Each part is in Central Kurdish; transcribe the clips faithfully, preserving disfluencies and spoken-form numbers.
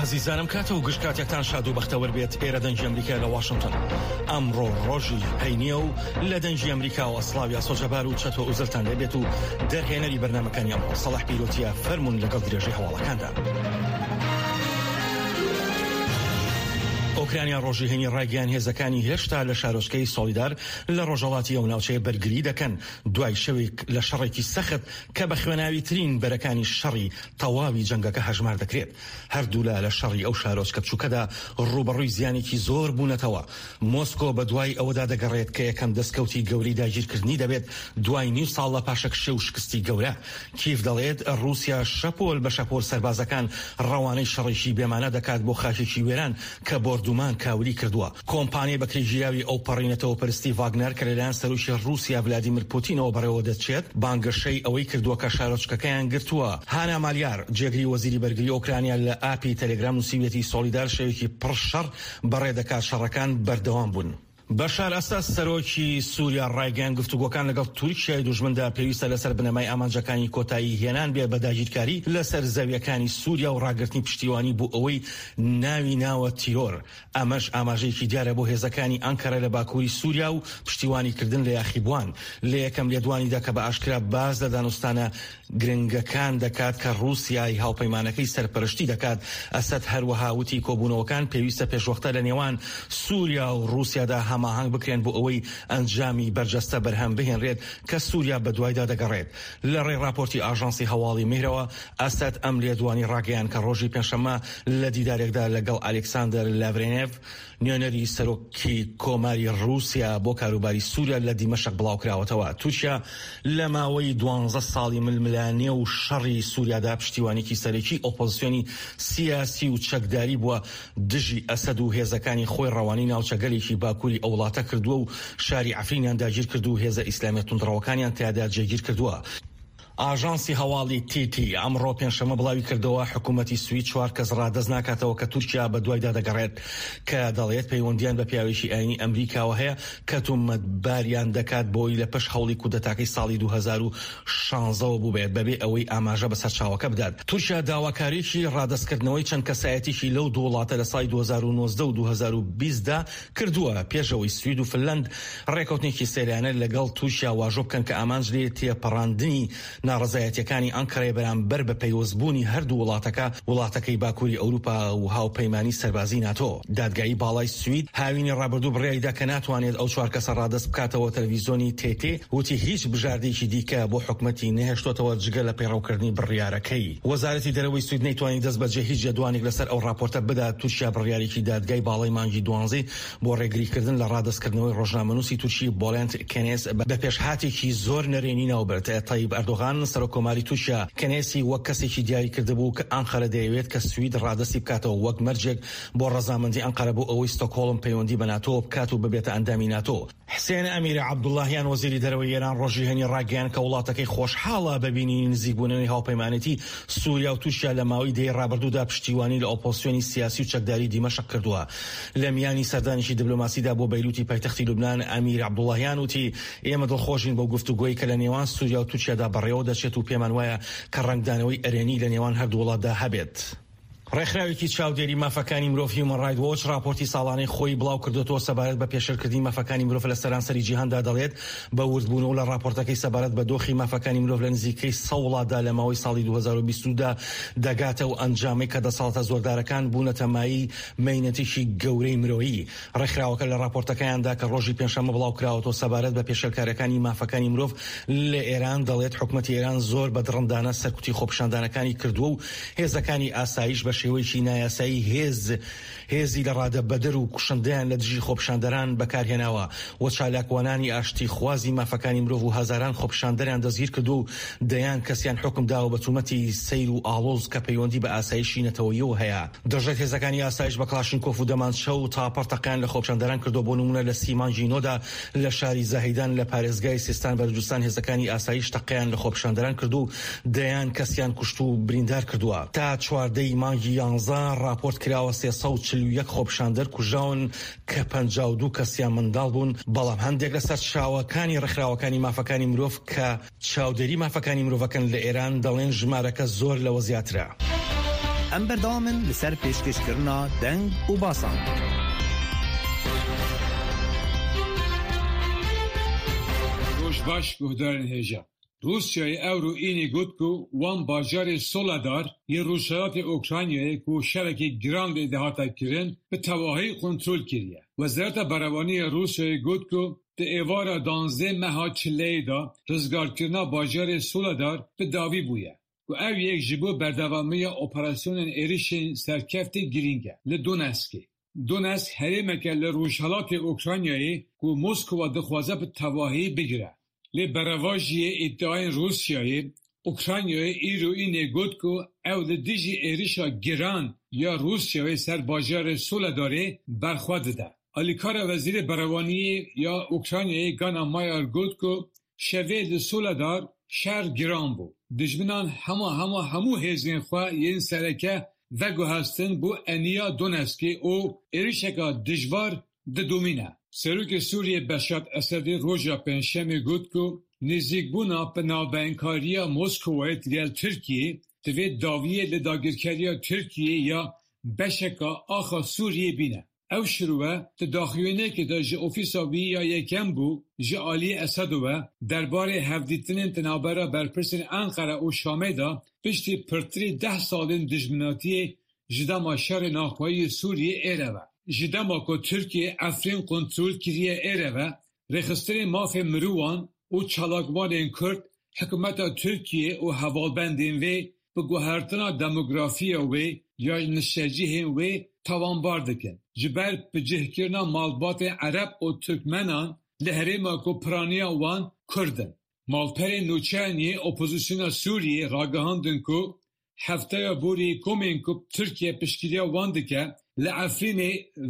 ئازیزانم کاتە و گشت کاتێکتان شاد و بەختەوەر بێت. ئێرە دەنجی ئەمریکا لە واشنگتن. ئەمڕۆ ڕۆژی هەینیە و لە دەنجی ئەمریکا و ئەسڵاویا سۆجەبار و چەتۆ ئوزلتان لێبێت و دەرهێنەری بەرنامەکانی ئەمڕۆ سەڵاح پیرۆتیە فەرمون لەگەڵ درێژەی هەواڵەکاندا. ئۆکرانیا ڕۆژی هەینی ڕایگەیان هێزەکانی هێشتا لە شارۆچکەی سۆلیدار لە ڕۆژهەڵاتی ئەو ناوچەیە بەرگری دەکەن دوای شەوێک لە شەڕێکی سەخت کە بە خوێناوی ترین بەرەکانی شەڕی تەواوی جەنگەکە هەژمار دەکرێت. هەردوو لە لە شەڕی ئەو شارۆچکە بچووکەدا ڕوبەڕووی زیانێکی زۆر بوونەتەوە. مۆسکۆ بە دوای ئەوەدا دەگەڕێت کە یەکەم دەستکەوتی گەوری داگیرکردنی دەبێت دوای نیو ساڵ لە پاشەک شێ و شکستی گەورە. کیف دەڵێت رووسیا شەپۆل بە شەپۆل سەربازەکان ڕەوانەی شەڕێکی بێمانە دەکات بۆ خاکێکی وێران کە بۆردومان کاوری کردووە. کۆمپانیای بەکرێژیراوی ئەو پەڕینەتەوە پەرستی ڤاگنەر کە لەلایەن سەرۆکی رووسیا ڤلادیمیر پوتینەوە بەڕێوە دەچێت بانگەشەی ئەوەی کردووە کە شارۆچکەکەیان گرتووە. هانا مالیار جێگری وەزیری بەرگری ئۆکرانیا لە ئاپی تەلێگرام نووسیوێتی سۆلیدار شەوێکی پڕ شەڕ بەڕێ دەکات شەڕەکان بەردەوام بوون. بەشار ئەساد سەرۆکی سووریا ڕایگەیان گفتوگۆکان لەگەڵ تورکیای دوژمندا پێویستە لەسەر بنەمای ئامانجەکانی کۆتایی هێنان بێ بە داگیرکاری لەسەر زەویەکانی سووریا و ڕاگررتنی پشتیوانی بۆ ئەوەی ناوی ناوە تیرۆر. ئەمەش ئاماژەیەکی دیارە بۆ هێزەکانی ئەنکەرە لە باکووری سووریا و پشتیوانیکردن لە یاخیبوان. لە یەکەم لێدوانیدا کە بە ئاشکرا باز لە دانوستانە گرنگەکان دەکات کە رووسیای هاوپەیمانەکەی سەرپەرشتی دەکات. ئەسەد هەروەها وتی کۆبوونەوەکان پێویستە پێشوەختە لە نێوان سووریا و رووسیادا هەماهەنگ بکرێن بۆ ئەوەی ئەنجامی بەرجەستە بەرهەم بهێنرێت کە سووریا بە دوایدا دەگەڕێت. لە ڕێی راپۆرتی ئاژانسی هەواڵی میهرەوە ئەسەد ئەم لێدوانی ڕاگەیان کە ڕۆژی پێنجشەممە لە دیدارێکدا لەگەڵ ئالێکساندەر لاڤرێنێڤ نوێنەری سەرۆکی کۆماری رووسیا بۆ کاروباری سووریا لە دیمەشق بڵاوکراوەتەوە. تووشیا لە ماوەی دوانزە ساڵی ململانێ و شەڕی سووریادا پشتیوانێکی سەرەکی ئۆپۆزیسیۆنی سیاسی و چەکداری بووە دژی ئەسەد و هێزەکانی خۆی ڕەوانی ناوچەگەلێکی باکووری ئەو وڵاتە کردووە و شاری عەفرینیان داگیر کردو و هێزە ئیسلامی توندڕەوەکانیان تیادا جێگیر کردووە. ئاژانسی هەواڵی تی تی ئەمڕۆ پێنجشەممە بڵاوی کردەوە حکوومەتی سوید چوار کەس ڕادەست ناکاتەوە کە تورکیا بە دوایدا دەگەڕێت کە دەڵێت پەیوەندیان بە پیاوێکی ئاینی ئەمریکاوە هەیە کە تومەتباریان دەکات بۆی لە پشت هەوڵی کودەتاکەی ساڵی دوو هەزار و شانزە بوو بێت بەبێ ئەوەی ئاماژە بەسەر چاوەکە بدات. تورکیا داواکاریی ڕادەستکردنەوەی چەند کەسایەتیشی لەو دوو وڵاتە لە ساڵی دوو هەزار و نۆزدە و دوو هەزار و بیستدا کردووە پێشەوەی سوید و فنلەند ڕێکەوتنێکی سەیرانە لەگەڵ تورکیا واژۆ بکەن کە ئامانج لێ تێپەڕاندنی ناڕەزایەتیەکانی ئەنکەرە بەرامبەر بە پەیوەستبوونی هەردوو وڵاتەکە وڵاتەکەی باکووری ئەوروپا و هاوپەیمانی سەربازی ناتۆ. دادگایی باڵای سوید هاوینی ڕابردوو بڕیایدا کە ناتوانێت ئەو چوار کەسە ڕادەست بکاتەوە تەلەڤیزۆنی تێتێ وتی هیچ بژاردەیەکی دیکە بۆ حکومەتی نەهێشتوتەوە جگە لە پەیڕەوکردنی بڕیارەکەی. وەزارەتی دەرەوەی سوید نەیتوانی دەست بەجێ هیچ جێدوانێک لەسەر ئەو راپۆرتە بدات. تووشیا بڕیارێکی دادگای باڵای مانگی دوانزەی بۆ ڕێگریکردن لە ڕادەستکردنەوەی ڕۆژنامەنووسی تورکی بۆلەند کەنێس بە پێشهاتێکی زۆر نەرێنی ناوبرد. تایب ئەردۆغان سەرۆکۆماری تووشیا کەنێسی وەک کەسێکی دیاری کردبوو کە ئەنقەرە دەیەوێت کە سوید ڕادەستی بکاتەوە وەک مەرجێک بۆ ڕەزامەندی ئەنقەرە بۆ ئەوەی ستۆکهۆڵم پەیوەندی بە ناتۆ بکات و ببێتە ئەندامی ناتۆ. حسێن ئەمیرە عەبدوڵڵاهیان وەزیری دەرەوەی ئێران ڕۆژی هەینی ڕاگەیان کە وڵاتەکەی خۆشحاڵە بەبینی نزیکبوونەوەی هاوپەیمانێتی سووریا و تووشیا لە ماوەی دەی ڕابردوودا پشتیوانی لە ئۆپۆزیسیۆنی سیاسی و چەکداری دیمەشق کردووە. لە میانی سەردانیشی دیبلۆماسیدا بۆ بەیروتی پایتەختی لوبنان ئەمیر عەبدوڵڵاهیان وتی ئێمە دڵخۆشین بەو گفتوگۆیی کە لە نێوان سووریا و تووشیادا بەڕێوە دەچێت و پێمان وایە کە ڕنگدانەوەی ئەرێنی لە نێوان هەردوو وڵاتدا هەبێت. ڕێکخراوێکی چاودێری مافەکانی مرۆڤ هیومەن ڕایت وۆچ راپۆرتی ساڵانەی خۆی بڵاو کردوەوە سەبارەت بە پێشێلکردنی مافەکانی مرۆڤ لە سەرانسەری جیهاندا دەڵێت بە وردبوونەوە لە راپۆرتەکەی سەبارەت بە دۆخی مافەکانی مرۆڤ لە نزیکەی سە وڵاتدا لە ماوەی ساڵی دوو هەزار و بیستدا دەگاتە و ئەنجامی کە دەسەڵاتە زۆردارەکان بوونەتە مایەی مەینەتێکی گەورەی مرۆیی. ڕێکخراوەکە لە راپۆرتەکەیاندا کە ڕۆژی پێنجشەممە بڵاو کراوەوە سەبارەت بە پێشێلکاریەکانی مافەکانی مرۆڤ لە ئێران دەڵێت حکوومەتی ئێران زۆر بە دڕندانە سەرکوتی خۆپیشاندانەکانی کردووە و هێزەکانی ئاسایش بە شێوەیەکی نایە هێز هێزی لە ڕادە بەدەر و کوشندیان لە دژی خۆپیشاندەران بەکارهێناوە و چالاکوانانی ئاشتی خوازی مافەکانی مرۆڤ و هەزاران خۆپیشاندەریان دەستگیر کردو و دەیان کەسیان حکم داوە بە تومەتی سەیر و ئاڵۆز کە پەیوەندی بە ئاسایشی نەتەوەییەوە هەیە. دەژێت هێزەکانی ئاسایش بە کلاشینکۆف و دەمانچە و تاپەرتەقیان لە خۆپیشاندەران کردو بۆ نمونە لە سیمانجینۆدا لە شاری زاهیدان لە پارێزگای سیستان بەلوچستان هێزەکانی ئاسایش تەقیان لە خۆپیشاندەران کردو دەیان کەسیان کوشت و بریندار کردووە. تا چواردەی مانگی یانزە راپۆرت کراوە سێسە و چل و یەک خۆپیشاندەر کوژاون کە پەنجا و دوو کەسیان منداڵ بوون. بەڵام هەندێک لەسەر چاوەکانی ڕێکخراوەکانی مافەکانی مرۆڤ کە چاودێری مافەکانی مرۆڤەکەن لە ئێران دەڵێن ژمارەکە زۆر لەوە زیاترە. ام بردامن لسر پیشکش کرنا دنگ و باسان. روش باش گهدارن هجا. روسیای اورو اینی گفت که وان باجار سولادار یه روشات اوکراینیای که شرکی گراند دهاتا کرن به تواهی کنترل کریه. وزارت بروانی روسیای گفت که ده ایوارا دانزده مها چلی دا رزگار کرنا باجار سولادار به داوی بویه. و او یک جبو بردوامی اپراسیون ایریشن سرکفت گرینگه لدونسکی. دونسک هریمکه لروشالات اوکراینیای که مسکو دخوازه به تواهی بگیره. لی برواجی ادعای روسیای اوکراینیای ایرو اینه گفت که او دیجی ایریشا گران یا روسیای سر باجار سولاداره برخواد ده. الیکار وزیر بروانی یا اوکراینیای گانا مایار گفت که شوید سولادار شهر گران بود. دجمنان همه همه همو هزین خواه این سرکه وگو هستن بو انیا دونسکی او ایریشکا دجوار ده دومینه. سروک سوریه بشار اسد روژا پنجشنبه گفت که نزدیک بونا پناهبانکاری مسکو گل ترکیه دوی داویه لداگیرکاری ترکیه یا بشکا آخا سوریه بینه. او شروعه تداخلینه که دا جه اوفیساوی یا یکم بو جه آلی اسدوه درباره هفدیتنین تنابرا برپرسین انقره و شامه دا پشتی پرتری ده سالین دجمناتی جداما شر ناخواهی سوریه ایره جداما که ترکیه افرین کنترول کریه ایره و رخستر ماف مروان و چالاکوان کرد حکومت ترکیه و حوالبندین و به گوهرتنا دموگرافی و یا نشجیه و توانبار دکن. جبر به جهکرنا مالبات عرب و ترکمنان لحرما کو پرانیا وان کردن. مالپر نوچانی اپوزیسیون سوریه راگهاندن کو هفته بوری کومین کو ترکیه پشکیلیا وان دکه لعفرین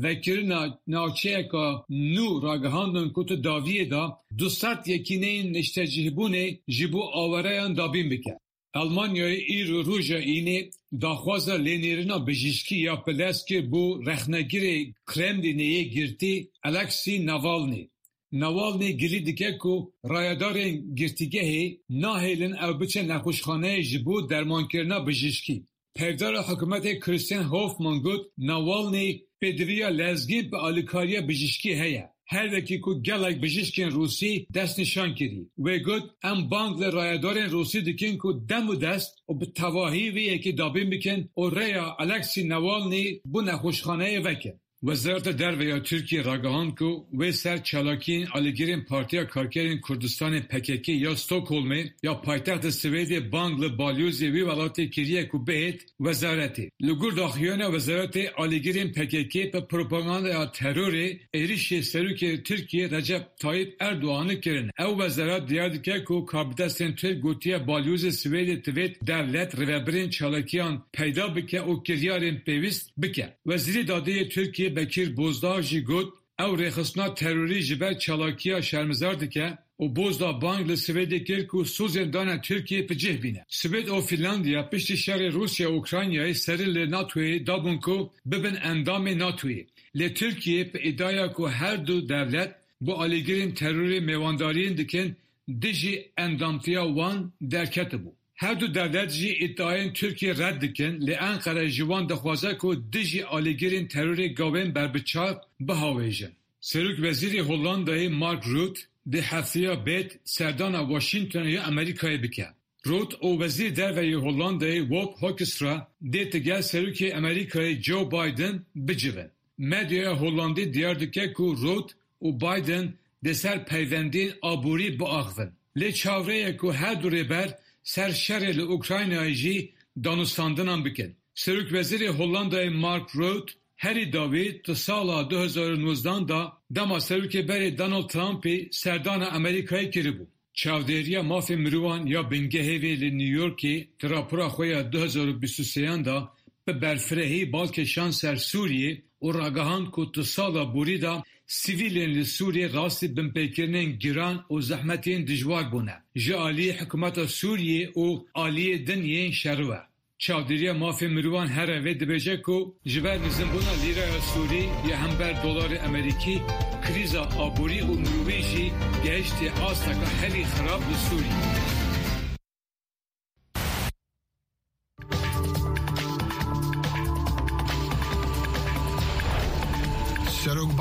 وکرنا ناچه که نو راگهاندن کو تو داویه دا دوستات یکینه نشتجیه بونه جبو آورایان دابین بکن. Almanya'yı İr Ruja ini daxwaza lenirina bijişki ya Peleski bu rexnegiri Kremlin'e girdi Alexei Navalny. Navalny gili dike ku rayadarên girtîgehê nahêlin ew biçe nexweşxaneyê ji bo dermankirina bijîşkî. Pevdara hikûmetê Christian Hofman got Navalny pêdiviya lezgî bi alîkariya bijîşkî heye. Her vekî ku gelek bijîşkên Rûsî dest nîşan kirî. Wê got em bang li rayadarên Rûsî dikin ku dem û dest û bi tevahî vê yekê dabîn bikin û rêya Alexei Navalny bu nexweşxaneyê veke. Wezareta Derve Türkiye ragihand ku wê ser çalakiyên alîgirên Partiya Karkerên Kurdistanê P K K ya Stockholmê ya paytexta Swêdê bang li balyozê wî welatê kiriye ku bihêt wezaretê. Li gor daxuyana wezaretê alîgirên P K K pe propagandaya terorê êrişê serokê Tirkiye Recep Tayyip Erdoğan'ı kirin. Ew wezaret diyar dike ku kabidestên Tirk gotiye balyozê Swêdê divêt devlet rêveberên çalakiyan peyda bike û kiryarên pêwîst bike. Wezîrê Dadeyê Tirkiye Bekir Bozdağ jî got ew rêxistina terorî ji ber çalakiya şermizar dike û Bozdağ bang li Swêdê kir ku sozên dana Tirkiye picih bîne. Swêd û Finlandiya piştî şerê Rusya Ukraynayê serî li NATOyê dabûn ku bibin endamê NATOyê. Lê Tirkiye pe îdaya ku her du devlet bu alîgirên terorê mêvandariyên dikin dijî endamtiya wan derketibû. Her du devlet jî iddiayên Türkiye red dikin li Ankara ji wan dixwaze ku dijî alîgirên terorê gavên berbiçav bihawêjin. Serok Vezîrê Hollandayê Mark Rutte di hefteya bêt serdana Washingtonê ya Amerîkayê bike. Rutte û Vezîr Derveyê Hollandayê Wop Hoekstra dê tigel Serokê Amerîkayê Joe Biden bicivin. Medyaya Hollandî diyar dike ku Rutte û Biden di ser peywendiyên aborî biaxivin. Lê çavreye ku her du rêber ser şerê li Ukraynayê jî danûstandinan bikin. Serok Vezîrê Hollandayê Mark Rutte herî davê ti sala du hezar û nozdan da dema serokê berê Donald Trumpê serdana Amerîkayê kiribû. Çavdêriya mafê mirovan ya bingehêvê li New Yorkê ti rapora xwe ya du hezar û bîst û sêyan da bi berfirehî balkêşan ser Sûriyê û ragihand ku ti sala borî da sivîlên li Sûriyê rastî binpêkirinên giran û zehmetên dijwar bûne. Ji aliyê hikûmeta Sûriyê û aliyê din yên şerwe. Çavdêriya mafê mirovan here vê dibêje ku ji ber nizimbûna lîraya Sûrî ya hember dolarê Amerîkî krîza aborî û mirovî jî gehiştê asteka herî xerab li Sûriyê.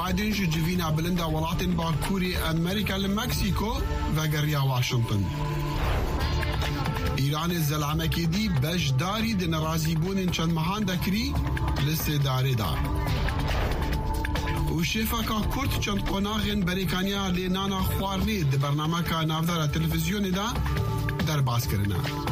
بايدن ji civîna bilind a welatên Bakurê Amerîka li Meksîko vegeriya Washington. İranê zelamekê dî beşdarî di nerazîbûnên çend mehan de kirî li Sêdarê da. û şêfeka Kurd çend qonaxên berêkaniya lênana xwarinê di bernameka navdara televîzyonê de derbas kirine.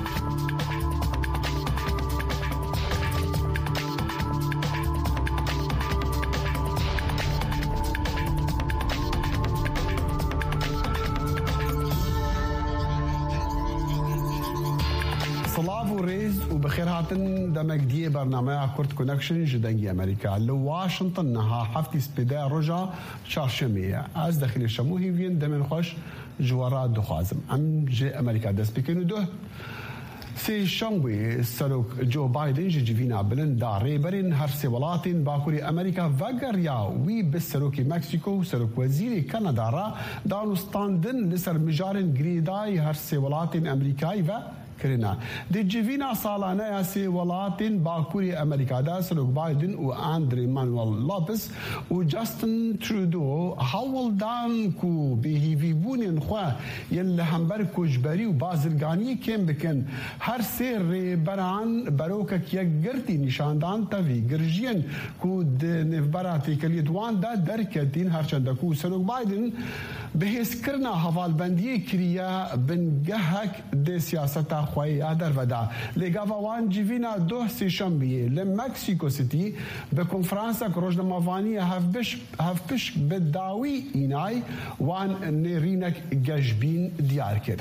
سلاف و ريز وبخير هاتن دمجدية برنامج كورت كونكشن جدنجي أمريكا لو واشنطن نها حفتي سبدا رجع شارشمية از داخل الشموهي فين دمن خوش جوارات دخوازم أم جي أمريكا دس بكينو ده سي شنبي سلوك جو بايدن جي جيفينا بلن دا ريبرين هر سيولاتين باكوري أمريكا فاقر يا وي بسلوكي مكسيكو سلوك وزيري كندا را دانو ستاندن لسر مجارن جريداي هر سيولاتين أمريكاي و کرنا د جیوینا سالانه اسی ولاتین باکوری امریکا دا سلوک بایدن و اندری مانوئل لوپس و جاستن ترودو هاول دان کو بهیوی بونن خو یل همبر کوجبری و بازرگانی کم بکن هر سیر بران بروک کی گرتی نشاندان توی گرجین کو د نفبراتی کلی دوان دا درکتین هر چند کو سلوک بایدن بهس کرنا حوالبندی کریا بنگهک د سیاست خوای ادر ودا لگاوا وان جیوینا دو سی شنبه لمکسیکو سیتی به کنفرانس روزنامه‌وانی هفبش هفبش بداوی اینای وان نرینک گجبین دیار کرد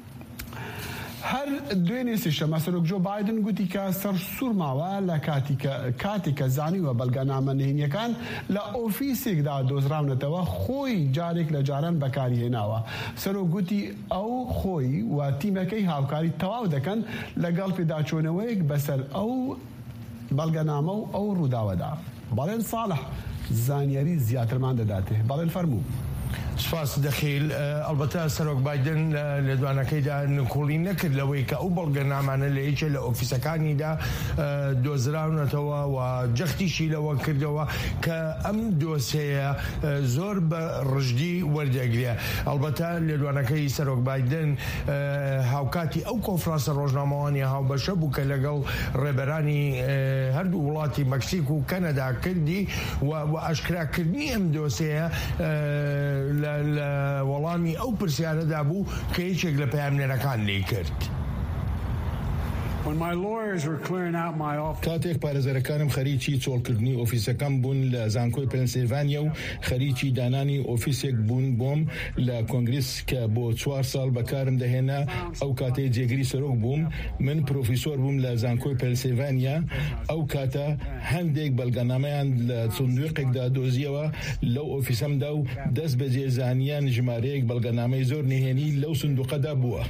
هر دوینی سیشه مثلا جو بایدن گوتی که سر سورماوا لکاتی که کاتی که زانی و بلگنامه نهینی کن لآفیسی که دا دوزرام نتوا خوی جارک لجارن بکاری هناوا سرو گوتی او خوی و تیمکی هاوکاری تواو دکن لگل پیدا چونویک بسر او بلگنامه او روداو دا بالین صالح زانیاری زیاتر من داته بالین فرمو سپاس دخیل البته سروک بایدن لدوانەکەی دا نکۆڵی نەکرد لەوەی کە ئەو بەڵگەنامانە لە یەکێ لە ئۆفیسەکانیدا دۆزراونەتەوە و جەختیشی لەوە کردەوە کە ئەم دۆسەیە زۆر بە ڕژدی وەردەگرێ. البته لێدوانەکەی سەرۆک بایدن هاوکاتی ئەو کۆنفرانسە ڕۆژنامەوانی هاوبەشە بوو کە لەگەڵ ڕێبەرانی هەردوو وڵاتی مەکسیک و کەنەدا کردی و ئاشکراکردنی ئەم دۆسەیە لە وەڵامی ئەو پرسیارەدا بوو کە هیچێک لە پەیامنێرەکان لێی کرد. کاتێک پارێزەرەکانم خەریکی چۆڵکردنی ئۆفیسەکەم بوون لە زانکۆی پێنسیلڤانیا و خەریکی دانانی ئۆفیسێک بوون بۆم لە کۆنگرس کە بۆ چوار ساڵ بەکارم دەهێنا ئەو کاتەی جێگری سەرۆک بووم من پرۆفیسۆر بووم لە زانکۆی پێنسیلڤانیا ئەو کاتە هەندێک بەڵگەنامەیان لە چندوێقێکدا دۆزیەوە لەو ئۆفیسەمدا و دەست بە جێزانیان ژمارەیەک بەڵگەنامەی زۆر نهێنی لەو سندوقەدا بووە.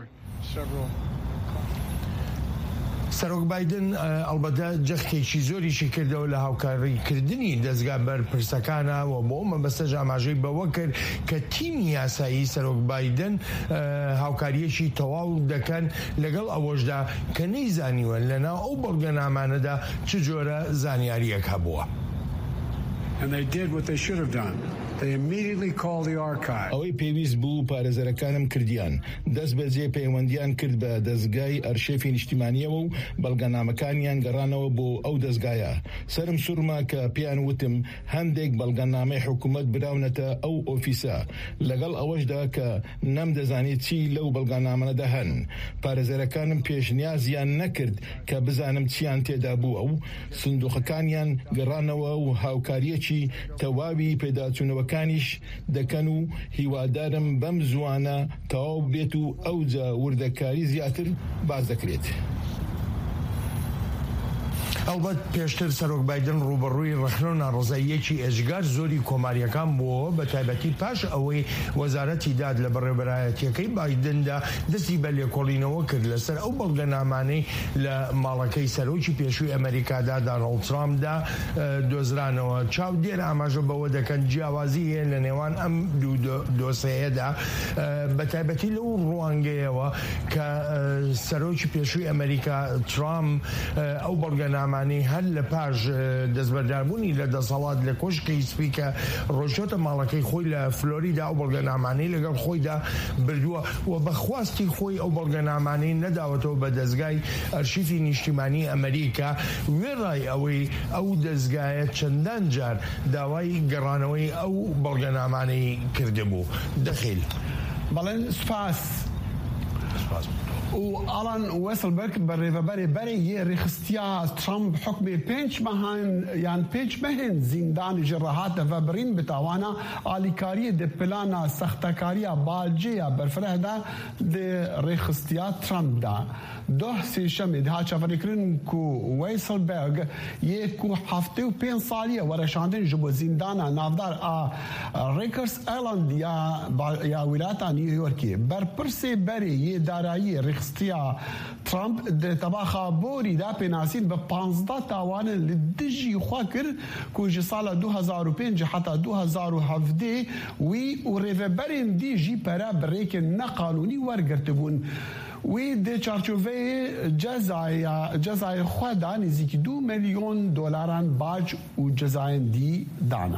سەرۆک بایدن ئەلبەتە جەختێکی زۆریشی کردەوە لە هاوکاریکردنی دەستگا بەرپرسەکانەوە بۆ مەبەستە ئاماژەی بەوە کرد کە تیمی یاسایی سەرۆک بایدن هاوکاریەکی تەواو دەکەن لەگەڵ ئەوەشدا کە نەیزانیوە لەناو ئەو بەڵگەنامانەدا چ جۆرە زانیاریەک هەبووە. And they did what they should have done. They immediately called the archive. ئەوەی پێویست بوو پارێزەرەکانم کردیان دەست بەجێ پەیوەندیان کرد بە دەستگای ئەرشێفی نیشتیمانیەوە و بەڵگەنامەکانیان گەڕانەوە بۆ ئەو دەستگایە. سرم سوورما کە پیان وتم هەندێک بەڵگەنامەی حکوومەت براونەتە ئەو ئۆفیسە لەگەڵ ئەوەشدا کە نەمدەزانێت چی لەو بەڵگەنامەدا هەن. پارێزەرەکانم پێشنیازیان نەکرد کە بزانم چیان تێدا بوو ئەو سندوقەکانیان گەڕانەوە و هاوکاریەکی تەواوی پێداچوونەوەکانیش دەکەن و هیوادارم بەم زوانە تەواو بێت و ئەوجا وردەکاری زیاتر باز دەکرێت. ئەلبەت پێشتر سەرۆک بایدن ڕوبەڕووی ڕەخنە و ناڕزاییەکی ئێجگار زۆری کۆماریەکان بووە بە تایبەتی پاش ئەوەی وەزارەتی داد لە بەڕێوەبەرایەتیەکەی بایدندا دەستی بە لێکۆڵینەوە کرد لەسەر ئەو بەڵگەنامانەی لە ماڵەکەی سەرۆکی پێشووی ئەمریکادا دۆناڵد ترامپدا دۆزرانەوە. چاودێر ئاماژە بەوە دەکەن جیاوازی هەیە لە نێوان ئەم دوو دۆسەیەدا بە تایبەتی لەو ڕوانگەیەوە کە سەرۆکی پێشووی ئەمریکا ترامپ ئەو بەڵگەنامە بەڵگەنامانی هەر لە پاش دەستبەرداربوونی لە دەسەڵات لە کۆشکی سپیکە ڕۆژۆتە ماڵەکەی خۆی لە فلۆریدا ئەو بەڵگەنامانەی لەگەڵ خۆیدا بردووە و بەخواستی خۆی ئەو بەڵگەنامانەی نەداوەتەوە بە دەستگای ئەرشیفی نیشتیمانی ئەمریکا وێڕای ئەوەی ئەو دەستگایە چەندان جار داوای گەڕانەوەی ئەو بەڵگەنامانەی کردبوو. دەخیل بەڵێن سوپاس و ئالان وێسلبەرگ بە ڕێڤەبەرێ بەرێ یێ ڕێخستیا ترامپ حکمێ پێنج مەهان یان پێنج مەهێن زیندانی ژڕەهات دەڤەبرین بتاوانە ئالیکاریە دە پلانا سەختەکاریە باجەیە بەرفرەهدا دێ ڕێخستیا ترامپدا دۆه سێشەمێ دها چاوەڕێکردن کو وێسلبەرگ یەک و هەفتە و پێنج ساڵیە وەرەشاندن ji bo zîndana navdar a Rikers Island ya wilata New Yorkê berpirsê berê yê darayî rêxistiya Trump di tebaxa borî da pênasîn bi panzdeh tawanin li dijî xwe kir ku ji sala du hezar û pênc heta du hezar û hevdê wî û rêveberên dî jî pere bi rêkên neqanûnî wergirtibûn. Wî dê çarçoveyê cezayê xwe da nêzîkî du milyon dolaran bac û cezayên dî dana.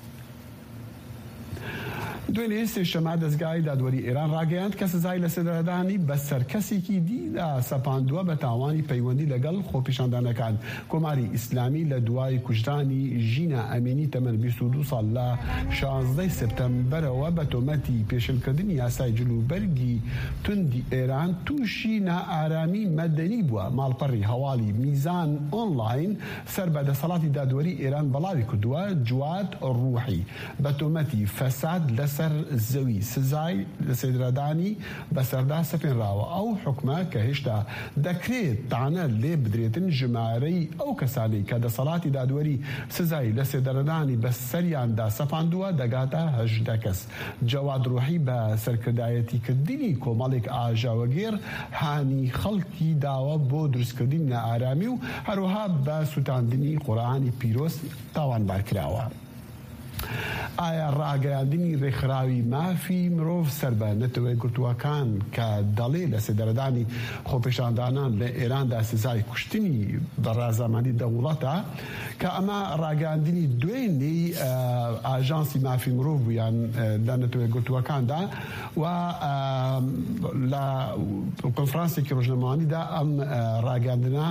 دوێنێ سێشەمە دەستگای دادوەری ئێران ڕاگەیاند کە سزای لە سەردەدانی بەسەر کەسێکی دیدا سەپاندووە بە تاوانی پەیوەندی لەگەڵ خۆپیشاندانەکان. کۆماری ئیسلامی لە دوای کوژرانی ژینە ئەمینی تەمەن بیست و دو ساڵ لە شانزدەی سپتەمبەرەوە بە تۆمەتی پێشێلکردنی یاسای جلوبەرگی توندی ئێران تووشی نائارامی مەدەنی بووە. ماڵپەڕی هەواڵی میزان ئۆنلاین سەر بە دەسەڵاتی دادوەری ئێران بەڵاوی کردووە جواد ڕوحی بە تۆمەتی فەساد لە سەر زەوی سزای لە سێدرەدانی بەسەردا سەپێنراوە. ئەو حکومە کە هێشتا دەکرێت تانە لێ بدرێتن ژمارەی ئەو کەسانی کە دەسەڵاتی دادوەری سزای لە سێدرەدانی بەسەریاندا سەپاندووە دەگاتە هەژدە کەس. جەواد ڕوحی بە سەرکردایەتیکردنی کۆمەڵێک ئاژاوەگێر هانی خەڵکی داوە بۆ دروستکردنی نائارامی و هەروەها بە سوتاندنی قورئانی پیرۆز تاوانبار کراوە. ئایا ڕاگەیاندنی ڕێکخراوی مافی مرۆڤ سەر بە نەتەوەی گرتووەکان کە دەڵێ لە سێدەرەدانی خۆپیشاندانان لە ئێراندا سزای کوشتنی بە ڕازامەندی دەوڵەتە کە ئەمە ڕاگەیاندنی دوێنێ ئاژانسی مافی مرۆڤ بوویان لە نەتەوەی گرتووەکاندا و لە کۆنفرانسێکی ڕۆژنەمەوانیدا ئەم ڕاگەیاندنە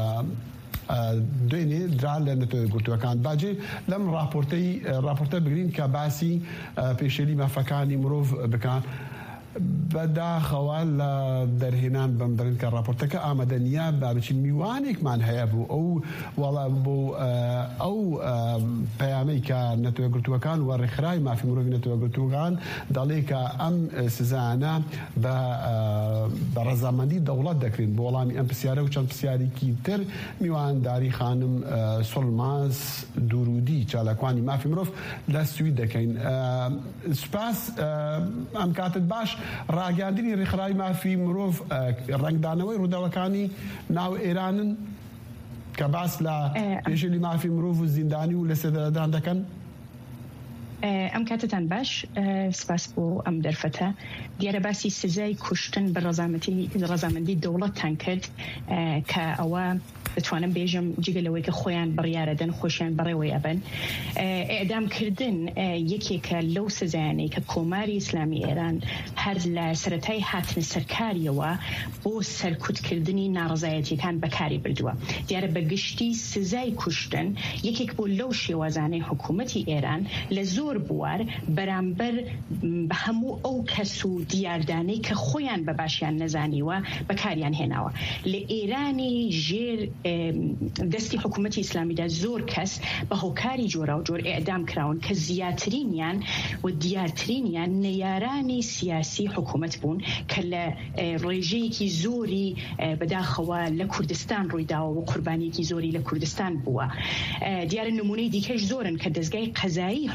دوێنێ درا لە نەتەوەی گرتووەکان. باجێ لەم راپۆرتەی راپۆرتە بگرین کە باسی پێشێلی مافەکانی مرۆڤ بکەن. بەداخەوە لە دەرهێنان بەم دەرن کە راپۆرتەکە ئامادە نیە بابچین میوانێکمان هەیە بوو ئەو وەڵا بۆ ئەو پەیامەی کە نەتەوەی گرتووەکان و ڕێکخراوی مافی مرۆڤی نەتەوەی گرتووەکان دەڵێ کە ئەم سزانە بە ڕەزامەندی دەوڵەت دەکرێن بۆ وەڵامی ئەم پرسیارە و چەند پرسیارێکی تر میوانداری خانم سۆڵماس دوورودی چالاکوانی مافی مرۆڤ لە سوید دەکەین. سوپاس ئەم کاتت باش. ڕاگەاندنی ڕێکخراوی مافی مرۆڤ ڕنگدانەوەی ڕووداوەکانی ناو ئێرانن کە باس لە پێشێلی مافی مرۆڤ و زیندانی و لە سێدەرەدان دەکەن. ئەم کاتتان باش سپاس بۆ ئەم دەرفەتە. دیارە باسی سزای کوشتن بە ڕەزامەندی دەوڵەتتان کرد کە ئەوە دەتوانم بێژم جگەلەوەی کە خۆیان بڕیارەدەن خۆشیان بەڕێوەی ئەبن. ئێدامکردن یەکێکە لەو سزایانەی کە کۆماری ئیسلامی ئێران هەر لە سەرەتای هاتنە سەرکاریەوە بۆ سەرکوتکردنی ناڕزایەتیەکان بەکاری بردووە. دیارە بەگشتی سزای کوشتن یەکێک بۆ لەو شێوازانەی حکوومەتی ئێران لە زۆر بوار بەرامبەر بە هەموو ئەو کەس و دیاردانەی کە خۆیان بە باشیان نەزانیوە بەکاریان هێناوە. لە ئێرانی ژێر دەستی حکوومەتی ئیسلامیدا زۆر کەس بە هۆکاری جۆرا و جۆر ئێعدام کراون کە زیاترینیان و دیارترینیان نەیارانی سیاسی حکوومەت بوون کە لە ڕێژەیەکی زۆری بەداخەوە لە کوردستان ڕوویداوە و قوربانیەکی زۆری لە کوردستان بووە. دیارە نمونەی دیکەش زۆرن کە دەستگای قەزایی حکوومەتی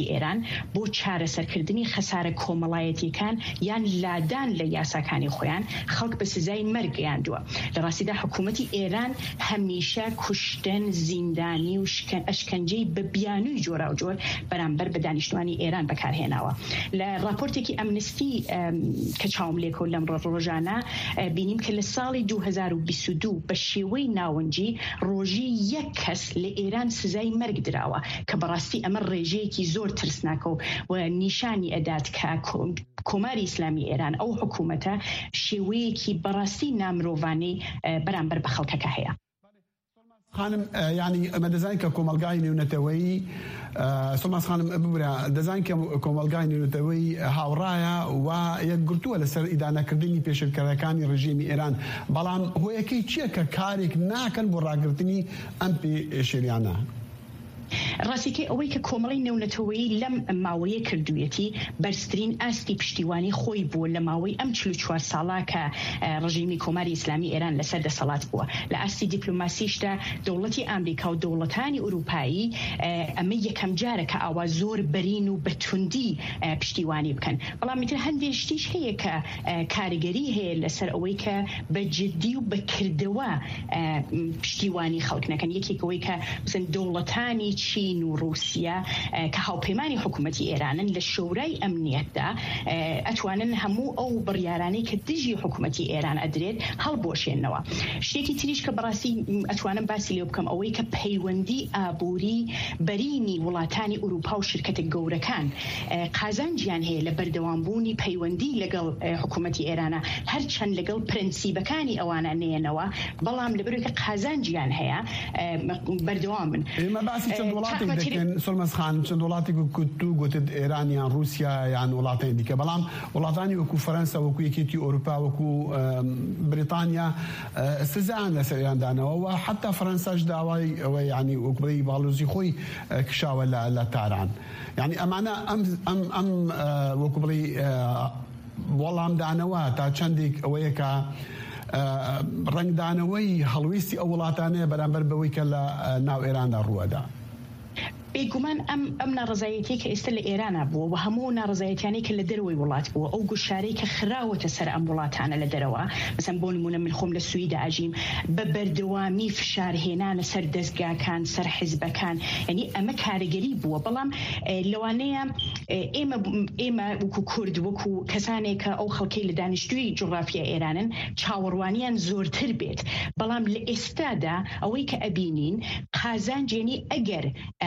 حکوومەتی ئێران بۆ چارەسەرکردنی خەسارە کۆمەڵایەتیەکان یان لادان لە یاساکانی خۆیان خەڵک بە سزای مەرگ گەیاندووە. لە ڕاستیدا حکوومەتی ئێران هەمیشە کوشتن، زیندانی و ئەشکەنجەی بە بیانووی جۆرا و جۆر بەرامبەر بە دانیشتوانی ئێران بەکارهێناوە. لە راپۆرتێکی ئەمنستی کە چاوم لێکۆ لەم ڕۆژانە بینیم کە لە ساڵی دوو هەزار و بیست و دوو بە شێوەی ناوەنجی ڕۆژی یەک کەس لە ئێران سزای مەرگ دراوە کە بەڕاستی ئەمە ڕێژەیەکی زۆر ترسناکە و نیشانی ئەدات کە کۆماری ئیسلامی ئێران ئەو حکوومەتە شێوەیەکی بەڕاستی نامرۆڤانەی بەرامبەر بە خەڵکەکە هەیە. خانم ینی ئەمە دەزانین کە کۆمەلگای نێونەتەوەیی سۆماس خانم ببرە دەزانین کە کۆمەلگای نێونەتەوەی هاوڕایە و یەکگرتووە لەسەر ئیدانەکردنی پێشنگەکانی ڕژیمی ئێران، بەڵام هۆیەکەی چییە کە کارێک ناکەن بۆ ڕاگررتنی ئەم پێشێریانە؟ ڕاستیکەی ئەوەی کە کۆمەڵی نێونەتەوەیی لەم ماوەیە کردوویەتی بەرزترین ئاستی پشتیوانی خۆی بووە لە ماوەی ئەم چل و چوار ساڵا کە ڕژیمی کۆماری ئیسلامی ئێران لەسەر دەسەڵات بووە. لە ئاستی دیپلۆماسیشدا دەوڵەتی ئامریکا و دەوڵەتانی ئوروپایی ئەمە یەکەم جارە کە ئاوا زۆر بەرین و بەتوندی پشتیوانی بکەن. بەڵام میتر هەندێک شتیش هەیە کە کاریگەری هەیە لەسەر ئەوەی کە بە جددی و بەکردەوە پشتیوانی خەڵک نەکەن. یەکێکەوەی کە مثلا دەوڵەتانی چین و رووسیا کە هاوپەیمانی حکوومەتی ئێرانن لە شورای ئەمنیەتدا ئەتوانن هەموو ئەو بڕیارانەی کە دژی حکوومەتی ئێران ئەدرێت هەڵبۆشێنەوە. شتێکی تریش کە بەڕاستی ئەتوانم باسی لێ بکەم ئەوەی کە پەیوەندی ئابووری بەرینی وڵاتانی ئوروپا و شرکەتە گەورەکان قازانجیان هەیە لە بەردەوامبوونی پەیوەندی لەگەڵ حکوومەتی ئێرانە، هەرچەند لەگەڵ پرەنسیبەکانی ئەوانە نێنەوە، بەڵام لەبەرەوەی کە قازانجیان هەیە بەردەوام بن. وڵاتی دەکەن سۆلمەس خان چەند وڵاتی کوتو گوتت ئێران یان رووسیا یان وڵاتانی دیکە، بەڵام وڵاتانی وەکو فەرەنسا وەکو یەکێتی ئۆروپا وەکو بریتانیا سزایان لەسەر ئێراندانەوە و حتا فەرەنساش داوای ئەوەی ینی وەکبڕی باڵوزی خۆی کشاوە لە تاران. یعنی ئەمانە ئەم وەکو بڵی وەڵامدانەوە تا چەندێک ئەوەیە کە ڕنگدانەوەی هەڵویستی ئەو وڵاتانەیە بەرامبەر بەوەی کە لە ناو ئێراندا ڕووەدا. بێگومان ئەم ئەم ناڕزایەتی کە ئێستا لە ئێرانە بووە و هەموو ناڕزایەتیانی کە لە دەرەوەی وڵات بووە، ئەو گوشارەی کە خراوەتە سەر ئەم وڵاتانە لە دەرەوە، مثلا بۆ نمونە من خۆم لە سویدا ئاژیم بە بەردەوامی فشارهێنانە سەر دەستگاکان، سەر حیزبەکان، یعنی ئەمە کاریگەری بووە. بەڵام لەوانەیە ئێمە ئێمە وەکو کورد وەکو کەسانێکە ئەو خەڵکەی لە دانیشتووی جوغرافیا ئێرانن چاوەڕوانیان زۆرتر بێت. بەڵام لە ئێستادا ئەوەی کە ئەبینین قازانج، یعنی ئەگەر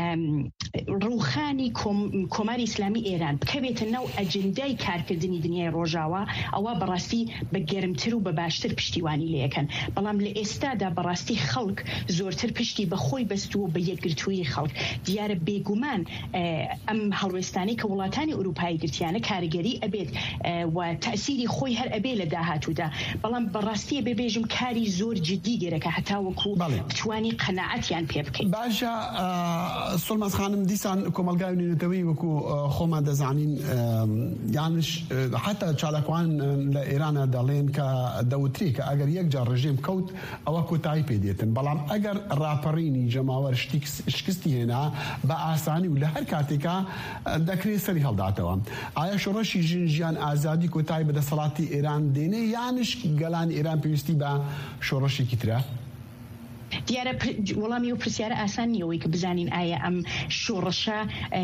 ڕووخانی کۆماری ئیسلامی ئێران بکەوێتە ناو ئەجندای کارکردنی دنیای ڕۆژاوە، ئەوە بەڕاستی بە گەرمتر و بە باشتر پشتیوانی لەکەن. بەڵام لە ئێستادا بەڕاستی خەڵک زۆرتر پشتی بە خۆی بەستووە بە یەکگرتووی خەڵک. دیارە بێگومان ئەم هەڵوێستانی کە وڵاتانی ئوروپایی گرتیانە کاریگەری ئەبێت و تەسیری خۆی هەر ئەبێ لە داهاتوودا، بەڵام بەڕاستی بێبێژم کاری زۆر جددی گەرەکە هەتا وەکو بتوانی قەناعەتیان پێ بکەین. باشە سۆلمەس خانم، دیسان کۆمەلگای نێونەتەوەی وەکو خۆمان دەزانین یانش حتا چالاکوان لە ئێرانە دەڵێن کە دەوتری کە ئەگەر یەک جار ڕژیم کەوت ئەوە کۆتایی پێدێتن، بەڵام ئەگەر ڕاپەڕینی جەماوەر شکستی هێنا بە ئاسانی و لە هەر کاتێکا دەکرێت سەری هەڵداتەوە. ئایا شۆڕەشی ژینژیان ئازادی کۆتایی بەدەسەڵاتی ئێران دێنێ یانش گەلانی ئێران پێویستی بە شۆڕەشێکی ترە؟ دیارە وەڵامی و پرسیارە ئاسان نیەوەی کە بزانین ئایا ئەم شۆڕەشە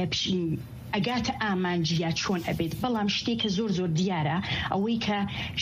ئەگاتە ئامانجیا چۆن ئەبێت. بەڵام شتێکە زۆر زۆر دیارە ئەوەی کە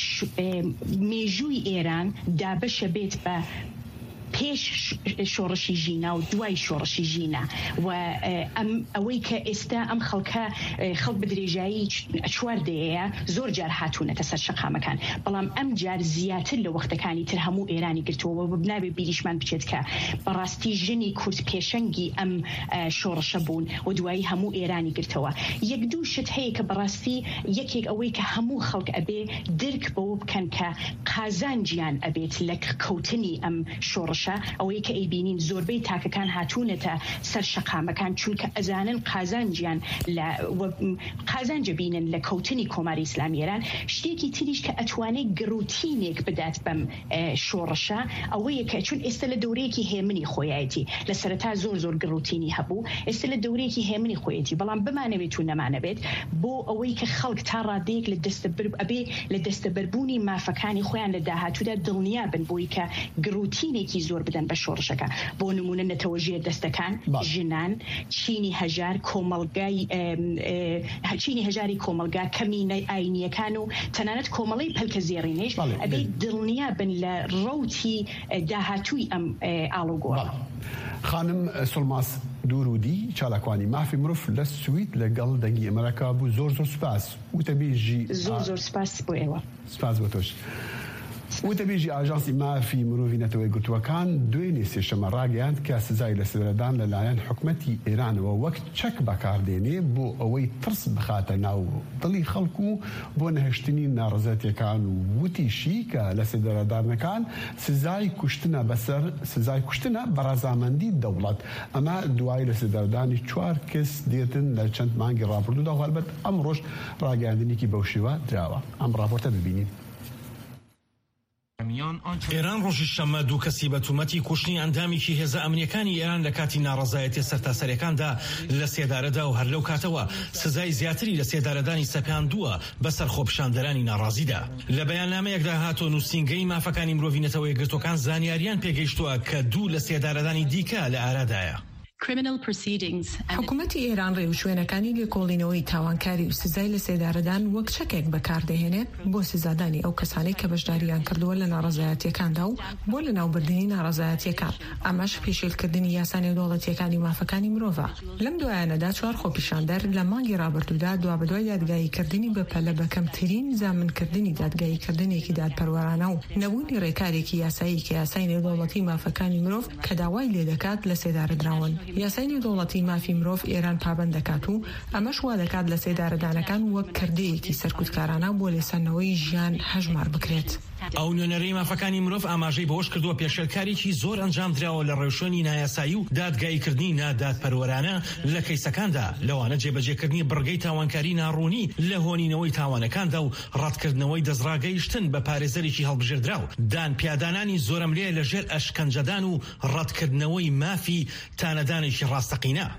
مێژووی ئێران دابەشە بێت بە پێش شۆڕشی ژینا و دوای شۆڕشی ژینا و ئەوەی کە ئێستا ئەم خەڵکە خەڵک بە درێژایی چواردەیە زۆر جار هاتوونەتە سەر شەقامەکان، بەڵام ئەم جار زیاتر لە وەختەکانی تر هەموو ئێرانی گرتووە و بنابێ بیریشمان بچێت کە بەڕاستی ژنی کورد پێشەنگی ئەم شۆڕشە بوون و دوایی هەموو ئێرانی گرتەوە. یەک دوو شت هەیە کە بەڕاستی یەکێک ئەوەی کە هەموو خەڵک ئەبێ درک بەوە بکەن کە قازانجیان ئەبێت لە کەوتنی ئەم شۆڕشە باشە ئەوەیە کە ئەیبینین زۆربەی تاکەکان هاتوونەتە سەر شەقامەکان چونکە ئەزانن قازانجیان لە قازانجە بینن لە کەوتنی کۆماری ئیسلامی ئێران. شتێکی تریش کە ئەتوانێت گروتینێک بدات بەم شۆڕشە ئەوەیە کە چون ئێستا لە دەورەیەکی هێمنی خۆیەتی لە سەرەتا زۆر زۆر گروتینی هەبوو، ئێستا لە دەورەیەکی هێمنی خۆیەتی، بەڵام بمانەوێت و نەمانەبێت بۆ ئەوەی کە خەڵک تا ڕادەیەک لە دەستەبەر ئەبێ لە دەستەبەربوونی مافەکانی خۆیان لە داهاتوودا دڵنیا بن بۆی کە گروتینێکی زۆر بدەن بە شۆڕشەکە. بۆ نمونە نەتەوەژیە دەستەکان، ژنان، چینی هەژار، کۆمەڵگای چینی هەژاری کۆمەلگا، کەمینە ئاینیەکان و تەنانەت کۆمەڵی پەلکە زێڕینەش ئەبێ دڵنیا بن لە ڕەوتی داهاتووی ئەم ئاڵوگۆڕە. خانم سڵماس دوورودی چالاکوانی مافی مرۆڤ لە سوید لەگەڵ دەنگی ئەمریکا بوو. زۆر زۆر سوپاس. وتەبێژی زۆر زۆر سپاس بۆ ئێوە. سپاس بۆ تۆش. وتەبێژی ئاژانسی مافی مرۆڤی نەتەوەی گرتووەکان دوێنێ سێشەمە ڕاگەیاند کە سزای لەسەردان لەلایەن حکومەتی ئێرانەوە وەک چەک بەکاردێنێ بۆ ئەوەی ترس بخاتە ناو دڵی خەڵکو و بۆ نەهێشتنی ناڕزەتیەکان و وتیشی کە لە سێدەرەدارنەکان سزای کوشتنە بەسەر سزای کوشتنە بەڕەزامەندی دەوڵەت. ئەمە دوای لە سێدەرەدانی چوار کەس دێتن لە چەند مانگی ڕابردوودا و هەڵبەت ئەم ڕۆژ ڕاگەیاندنێکی بەو شێوە دراوە. ئەم ڕاپۆرتە ببینین. ئێران ڕۆژی شەمە دوو کەسی بە تومەتی کوشتنی ئەندامێکی هێزە ئەمنیەکانی ئێران لە کاتی ناڕەزایەتی سەرتاسەرەکاندا لە سێدارەدا و هەر لەو کاتەوە سزای زیاتری لە سێدارەدانی سەپاندووە بەسەر خۆپشاندەرانی ناڕازیدا. لە بەیاننامەیەکدا هاتۆ نووسینگەی مافەکانی مرۆڤی نەتەوەی گرتوەکان زانیاریان پێگەیشتووە کە دوو لە سێدارەدانی دیکە لە ئارادایە. حکوومەتی ئێران ڕێوشوێنەکانی لێکۆڵینەوەی تاوانکاری و سزای لە سێدارەدان وەک چەکێک بەکاردەهێنێت بۆ سزادانی ئەو کەسانی کە بەشداریان کردووە لە ناڕەزایەتیەکاندا و بۆ لە ناوبردننی ناڕەزایەتیەکان. ئەمەش پێشێلکردنی یاسا نێودەوڵەتیەکانی مافەکانی مرۆڤە. لەم دوایانەدا چوار خۆپیشاندەر لە مانگی ڕابردوودا دوا بەدوای دادگاییکردنی بەپەلە بەکەمترین زامنکردنی دادگاییکردنێکی دادپەروەرانە و نەبوونی ڕێکارێکی یاسایی کە یاسای نێودەوڵەتی مافەکانی مرۆڤ کە داوای لێ دەکات لە سێدارەدراون. یاسای نێودەوڵەتی مافی مرۆڤ ئێران پابەند دەکات و ئەمەش وا دەکات لە سێدارەدانەکان وەک کردەیەکی سەرکوتکارانە بۆ لێسەرنەوەی ژیان هەژمار بکرێت. ئەو نوێنەرەی مافەکانی مرۆڤ ئاماژەی بەهۆش کردووە پێشێلکاریی زۆر ئەنجام درراوە لە ڕێوشێنی نایاسایی و دادگاییکردنی نادادپەروەرانە لە کەیسەکاندا، لەوانە جێبەجێکردنی بڕگەی تاوانکاری ناڕوونی لە هۆنینەوەی تاوانەکاندا و ڕەتکردنەوەی دەزڕاگەیشتن بە پارێزەرێکی هەڵبژێردراو، دان پیادانانی زۆرم لێ لەژێر ئەشکەنجەدان و ڕەتکردنەوەی مافی تانەدانێکی ڕاستەقینە.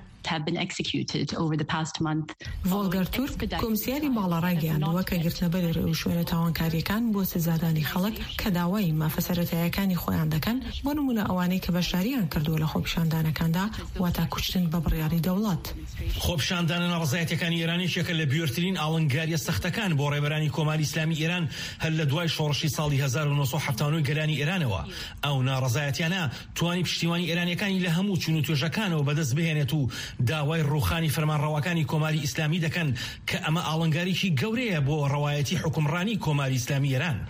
ڤۆلگەر تورک کۆمسیاری باڵەڕای گەیاندووە کە گرتنەبەری ڕێوشوێنە تاوانکاریەکان بۆ سزادانی خەڵک کە داوای مافە سەرەتاییەکانی خۆیان دەکەن، بۆ نمونە ئەوانەی کە بەشداریان کردووە لە خۆپیشاندانەکاندا واتە کوشتن بە بڕیاری دەوڵەت. خۆپیشاندانە ناڕەزایەتیەکانی ئێرانیشێکە لە بیورترین ئاڵنگاریە سەختەکان بۆ ڕێبەرانی کۆماری ئیسلامی ئێران هەر لە دوای شۆڕشی ساڵی هەزار و نۆ سەد و هەفتاد و نۆ گەرانی ئێرانەوە. ئەو ناڕەزایەتیانە توانی پشتیوانی ئێرانیەکانی لە هەموو چون و توێژەکانەوە بەدەست بهێنێت و داوای ڕوخانی فەرمانڕەوەکانی کۆماری ئیسلامی دەکەن کە ئەمە ئاڵنگاریی گەورەیە بۆ ڕەوایەتی حکومڕانی کۆماری ئیسلامی ئێران.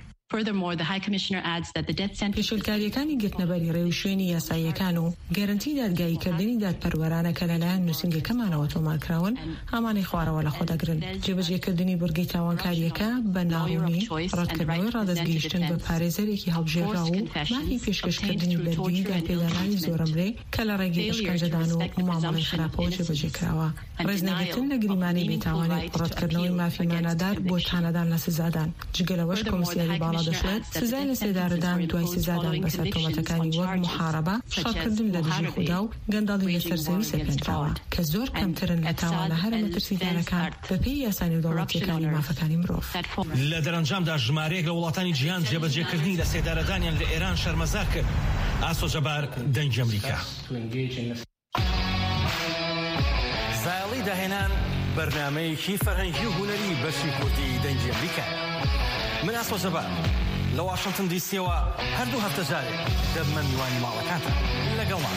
پێشێلکاریەکانی گرتنەبەری ڕێوشوێنی یاساییەکان و گەرنتی دادگاییکردنی دادپەروەرانە کە لەلایەن نووسینگەکەمانەوە تۆمارکراون هەمانەی خوارەوە لە خۆ دەگرن. جێبەجێکردنی بورگەی تاوانکاریەکە بە ناڕوونی، ڕەتکردنەوەی ڕادەستگەیشتن بە پارێزەرێکی هەڵبژێرا و مافی پێشکەشکردنی بەرگری دادپێدانانی زۆرەمرێ کە لە ڕێگەی ئەشکەنجەدان و مامەڵەی خراپەوە جێبەجێکراوە. ڕێزنەگرتن لە گریمانی بێتاوانی، ڕەتکردنەوەی مافی مانادار بۆ تانەدان لە سزادان. جگەلەوەش کۆمسیاری باڵا دەشێت سزای لە سێدارەدان دوای سزادان بەسەر تۆمەتەکانی وەک محارەبە، شەڕکردن لە دژی خوددا و گەندەڵی لەسەر زەوی سەپێنراوە کە زۆر کەمترن لە تاوانە هەرە مەترسیدارەکان بەپێی یاسای نێودەوڵەتیەکانی مافەکانی مرۆڤ. لە دەرەنجامدا ژمارەیەک لە وڵاتانی جیهان جێبەجێکردنی لە سێدارەدانیان لە ئێران شەرمەزار کرد. ئاسۆ جەبار، دەنگی ئەمریکا. زایڵی داهێنان بەرنامەیەکی فەرهەنگی و هونەری بەشی کورتی دەنگی ئەمریکا. من ئاسۆ جەبار لە واشنگتن دیسیەوە هەردوو هەفتە جارێک دەبمە میوانی ماڵەکانتان لەگەڵمان.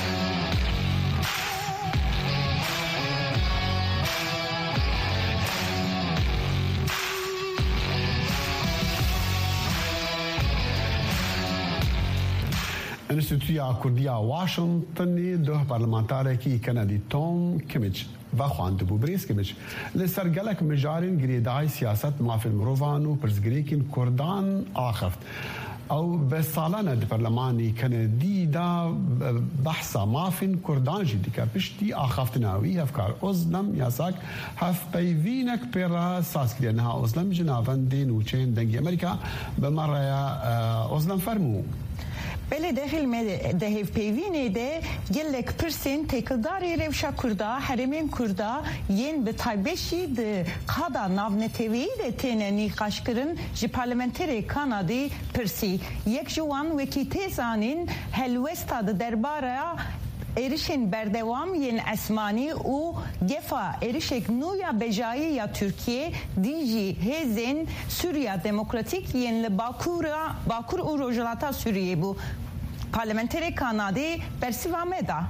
ئینستیتوتیا کوردیا واشنگتنی دو پارلمانتارێکی کەنەدی تۆم کمیچ بەخواندبوو بریس کمیچ لەسەر گەلک مژارین گرێدای سیاست مافی مرۆڤان و پرسگرێکین کوردان ئاخفت. او بسالانه البرلماني كندي دا بحثا مافن كردان جدي كبشتي اخافتناوي افكار ازلم ياساك هف بيفينك بيرا ساس لانها ازلم جنافن دين وچين دنگي امريكا بمره ازلم فرمو بله داخل ما ده پیوینه ده گلک پرسین تکداری روشا کردا حرمین کردا ین به تایبشی ده قادا ناونتوی ده تننی قاشکرن جی پارلمانتری کانادی پرسی یک جوان وکی تیزانین هلوستا ده درباره erişin berdewam yen esmani u gefa erişek nuya bejayi ya Türkiye diji hezen Suriye demokratik yenle Bakura Bakur u rojlata Suriye bu parlamenteri kanadi persivameda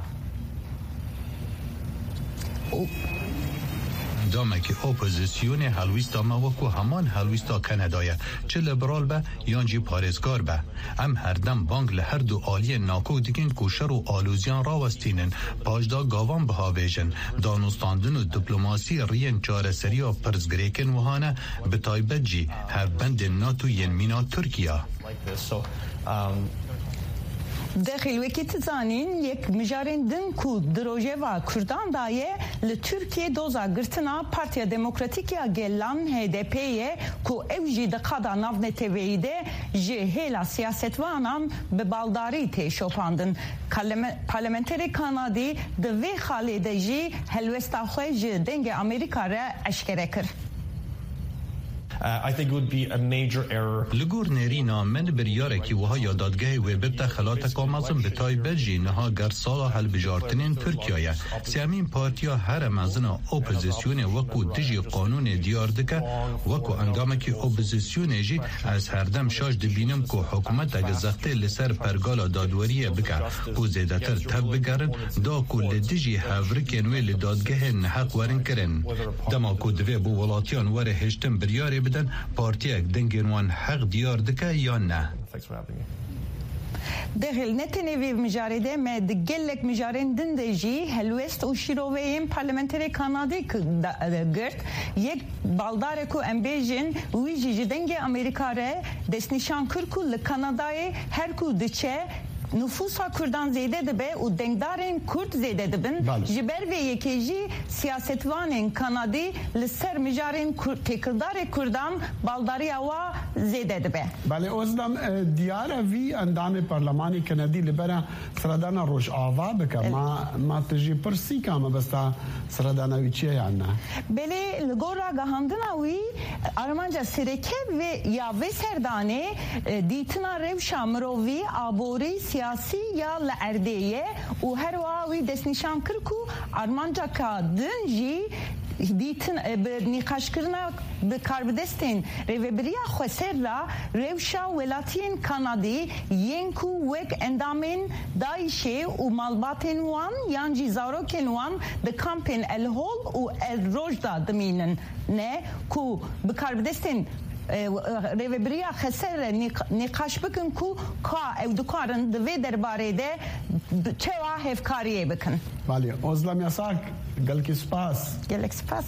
دامک اپوزیسیون هلویستا ما وکو همان هلویستا کانادایا چه لیبرال به یانجی پارێزگار به ام هر دم بانک لهر دو آلی ناکو دیگن کوشر و آلوزیان راوستینن پاجدا گاوان بها بیجن دانوستاندن و دیپلماسی رین چاره سریا پرزگریکن وهانه به تایبت جی هر بند ناتو ین مینا ترکیا داخل وکیت زانین یک مجارن دن کو دروژه و کردان دایه ل ترکیه دوزا گرتنا پارتیا دموکراتیکیا گلان هدپیه کو اوجی د قدا ناو نتویده جه هلا سیاست وانان به بالداری ته شوپاندن پارلمانتری کانادی د وی خالیده جی هلوستا خو جه دنگ امریکا را اشکره کر Uh, I think it would be a major error. لگور نرینا من بریاره کی وها یادادگاه و ببت خلات کامازم به تایبت جی نها گر سالا هل بجارتنین ترکیه سیامین پارتیا هر مزنا اپوزیسیون وکو دیجی قانون دیاردکه وکو انگامه کی اپوزیسیون جی از هر دم شاش دبینم کو حکومت اگه زخته لسر پرگالا دادوریه بکر کو زیدتر تب بگرن دا کو لدیجی هفرکن و لدادگاه نحق ورن کرن دما کو دوی بو ولاتیان وره هشتن بریاره بدن پارتیک دنگنوان حق دیار دکه یا نه داخل نتنوی مجارده مد گلک مجارن دندجی هلوست و شیرویم پارلمانتری کانادی گرت یک بالدار کو امبیجن ویجی دنگ امریکا ره دست نشان کرکو لکانادای هر کو دچه nüfusa Kurdan zeyde de be u dengdarın Kurt zeyde de bin jiber ve yekeci siyasetvanın Kanadi lisser mijarın tekildarı Kurdan baldari ava zeyde de be. Bale ozlam diyara vi andame parlamenti Kanadi libera sıradana roj ava beka ma ma tji persi kama basta sıradana viçiye yana. Bele lgora gahandına vi Armanca sireke ve ya ve serdane ditina rev şamrovi abori siyasi ya la erdeye u her vavi desnişan kırku Armanca ka dınji دیتن به نقاش کردن به کاربدستین ریوبریا خسرلا روشا ولاتین کانادی ینکو وک اندامین دایشه و مالباتین وان یانجی زاروکن وان د کامپین الهول و الروجدا دمینن نه کو به کاربدستین ریوبریا خسر نقاش بکن کو کا او دکارن دوی درباره ده چه واحد کاریه بکن بله ازلم یاساک گلکی سپاس گلک سپاس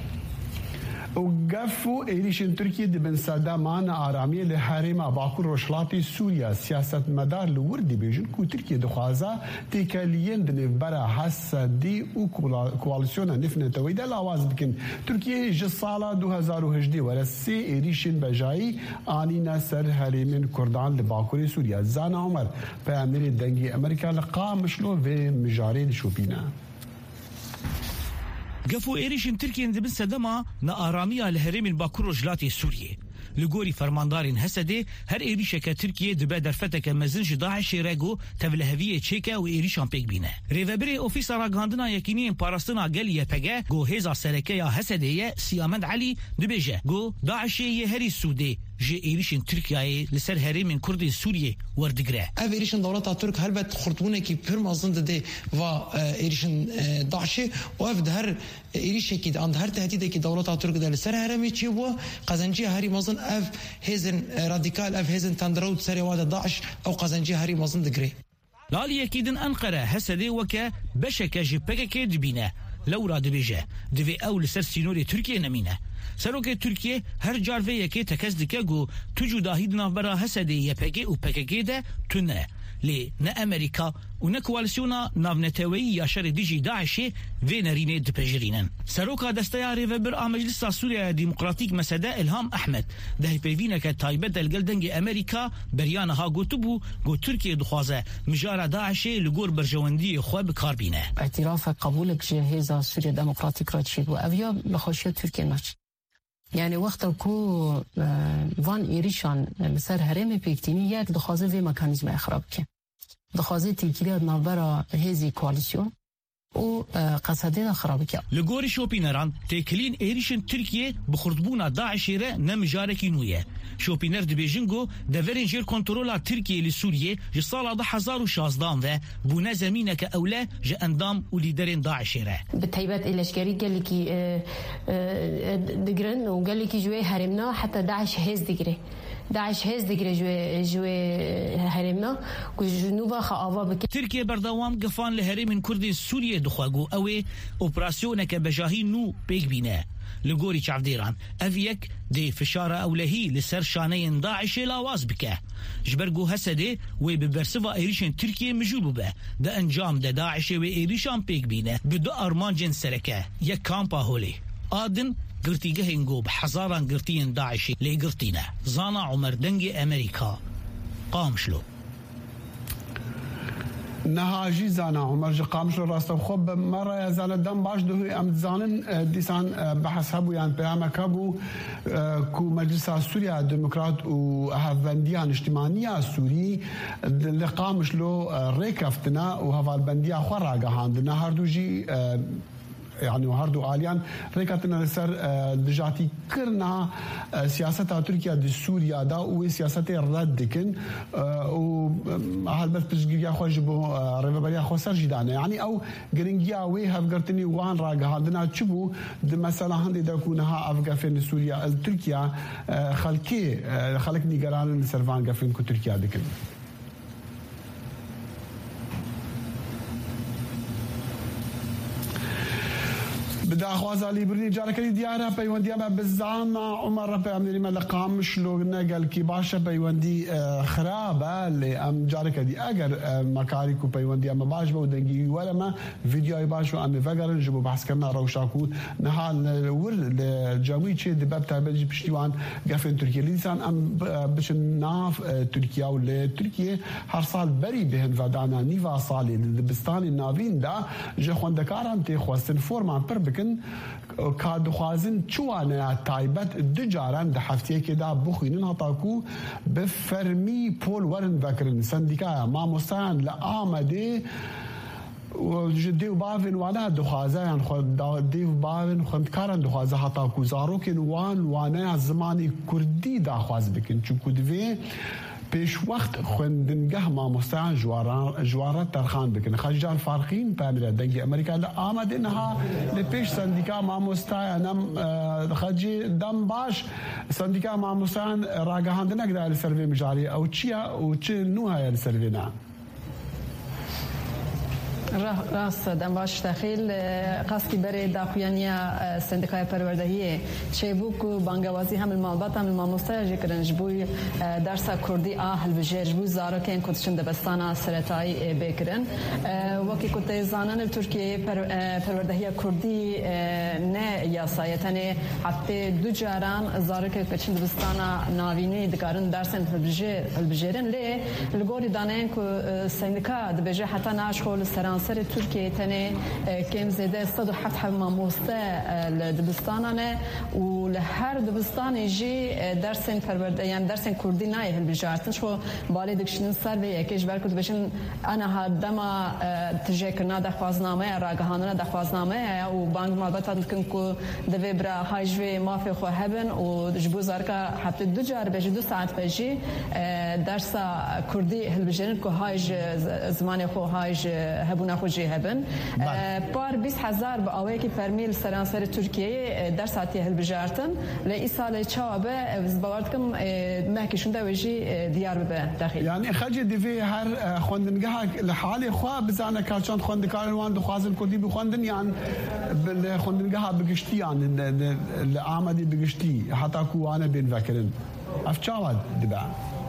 وقفوا إيريشن تركيا دبن سادامان آرامی لحرم باكور روشلاتی سوريا سیاست مدار لوردی بیجن کو تركيا دخوازا تيكاليين دنف برا حسا دي و كواليسيونا نفنة تويدا لاواز بكن تركيا جصالة دو هزار و هجدي ورا سي إيريشن بجاي آنينا سر حرمين كردان لباكور سوريا زانا عمر بأمير دنگي أمريكا لقا مشلو في مجارين شوبينا قفو إيريشن تركيا دبن سدما نا آرامية لهرم باكور رجلاتي سوريا لگوری فرماندارین هسته هر ایریشه که ترکیه دبه در فتک مزنج داعش رگو تولهویه چیکه و ایریشان پیک بینه ریوبری اوفیس راگاندنا یکینی پاراستنا گلیه پگه گو هزا سرکه یا هسته سیامند علی دبیجه گو داعش یه هری سوده جه ایریشن ترکیه لسر هرم کردی سوریه وردگره اف ایریشن دولت ترک هر وقت خرطونه کی پر مازن ده و ایریشن داعش و اف هر ایریشه کی اند هر تهدیده کی دولت ترک ده لسر هرمی چی و قزنجی هری مازن اف هزن راديكال اف هزن تندرود سري وادا داعش او قزنجي هري مازن دغري لالي اكيدن انقره هسدي وكا بشكه جبكه كدبينه لو راد بيجه دفي اول سر سينوري تركيا نمينه سروک ترکیه هر جارفه یکی تکز دکه گو تو جداهی دنافبرا حسده یپگه و پکگه ده تو نه لی نه امریکا و نه کوالسیونا ناونتوی یا شر دیجی داعشی و نرینه دپجرینن. سروکا دستیاری و بر مجلس سوریا ديمقراطيك مسده الهام احمد ده پیوینه که تایبت دلگلدنگ امریکا بریان ها گوتو بو گو ترکیه دخوازه مجال داعشی لگور برجواندی خواب کاربینه. اعتراف قبولك جهاز سوريا ديمقراطيك راتشي بو اویا بخوشی ترکیه ناچ. يعني وقت کو وان ایریشان مثل هرم پیکتینی یک دخوازه و مکانیزم اخراب که دخوازه تیکیری نابرا هزی کوالسیون و قصده خراب که لگوری شوپینران تکلین ایریشن ترکیه بخردبونا داعشی را نمجارکی نویه. شوپینر دبیجنگو دورین جیر کنترولا ترکیه لسوریه جسال ده هزار و شازدان و بونه زمینه که اوله جه اندام و لیدرین داعشی را. بالتایبات الاشکری قال کی دگرن و قال کی جوی هرمنا حتی داعش هز دگره. داعش هز دگره جوی جوی هرمنا و جنوبا خاوا بک. ترکیه بردوام گفان لهرم کردی سوریه دخواگو اوه اپراسیونه که بجاهی نو بیگ بینه. لگوری چافدیران اویک دی فشار اولهی لسر شانه داعش لاواز بکه جبرگو حسده و ببرسوا ایریشن ترکیه مجول به ده انجام ده داعش و ایریشان پیک بینه بدو ارمان جن سرکه یک کامپا هولی آدن گرتیگه هنگو بحزاران گرتین داعشی لی گرتینه زانا عمر دنگ امریکا قامشلو نهاجی زانا عمر قامش راست خوب مرة زال دم باش ده ام زانن دیسان بحث هبو یان پیام کبو کو مجلس سوریا دموکرات و هفبندیان اجتماعی سوری لقامش لو ریکفتنا و هفالبندیا خورا گهاندنا هر دو جی يعني وهردو آليان ريكاتنا لسر دجاتي كرنا سياسة تركيا دي سوريا دا و سياسة رد دكن و هالبس بجيريا خوش بو ريفابريا خو سر جدانا يعني او جرينجيا وي هفقرتني وان راقا هادنا تشبو دي مثلا هندي دا كونها افقافين سوريا تركيا خلقي خلقني قران لسرفان قافين كو تركيا دكن بدا خوازا لیبرنی جارکری دیاره پیوندی ما بزان عمر رفع عملی ما لقامش لو نقل کی باشه پیوندی خرابه لی ام جارکری اگر مکاری کو پیوندی ما باش بود دنگی ولا ما ویدیوی باش و ام فقرن جبو بحث کردن روشاکو نهال ور الجوی چه دباب تابجی پشتیوان گفن ترکیه لیسان ام بش ناف ترکیه و ترکیه هر سال بری بهن ودانا نیوا سالی دبستان ناوین دا جخوندکاران تی خواستن فرمان پر بک كادخوازن چوانه تایبت دجاران ده هفته که دا بخوینن هتاکو بفرمی پول ورن وکرن سندیکا ما مستعان لآمده و دیو باون وانا دخوازه یعنی خود دیو باون خود کارن دخوازه هتاکو زاروکن وان وانه زمانی کردی داخواز بکن چون کدوه پیش وقت خوندنگه ما مستعان جوارا جوارا ترخان بکن خجار فارقین پامیر دنگی امریکا آمده نها لپیش سندیکا ما مستعانم خجی دم باش سندیکا ما مستعان راگهاندنگ دار سروی مجاری او چیا او چه نوعی سروی نه راست دم باش داخل قصدی برای داخویانیا سندیکای پروردهیه چه بوکو بانگوازی هم المالبات هم الماموستای جکرنج بوی درس کردی آهل بجرج بو زارا که این کتشن دبستان سرطای بکرن وقتی کت زانن ترکیه پروردهیه کردی نه یا سایتنه حتی دو جاران زارا که کتشن دبستان ناوینی دکارن درس البجر البجرن لی لگوری دانه که سندیکا دبجه حتی ناشخول سران سر ترکیه تنه کم زده صد و هفت ماموسته لدبستانانه و لهر دبستانی جی درسن پرورده یعنی درسن کردی نایه هل بجارتن شو بالی دکشن سر و یکیش برکت بشن انا هدما تجکرنا دخوازنامه راگهانه دخوازنامه و بانک مالبات کن کو دوی برا هایجوی مافی خو هبن و جبو زارکا حتی دو جار بجی دو ساعت بجی درس کردی هل بجارن کو هایج زمان خو هایج هبون بونا خوجی هبن پار بیست هزار به آوی که فرمیل سرانسر ترکیه در ساعتی هل بجارتن لی سال چابه زبارت کم محکشون دوجی دیار به داخل يعني خجي دي في هر خوندنجها لحالي خوا بزانا كارشان خوندكار وان دخوازن كودي بخوندن يعني بالخوندنجها بقشتي يعني العامدي بقشتي حتى كو انا بين فكرن افچاواد دبا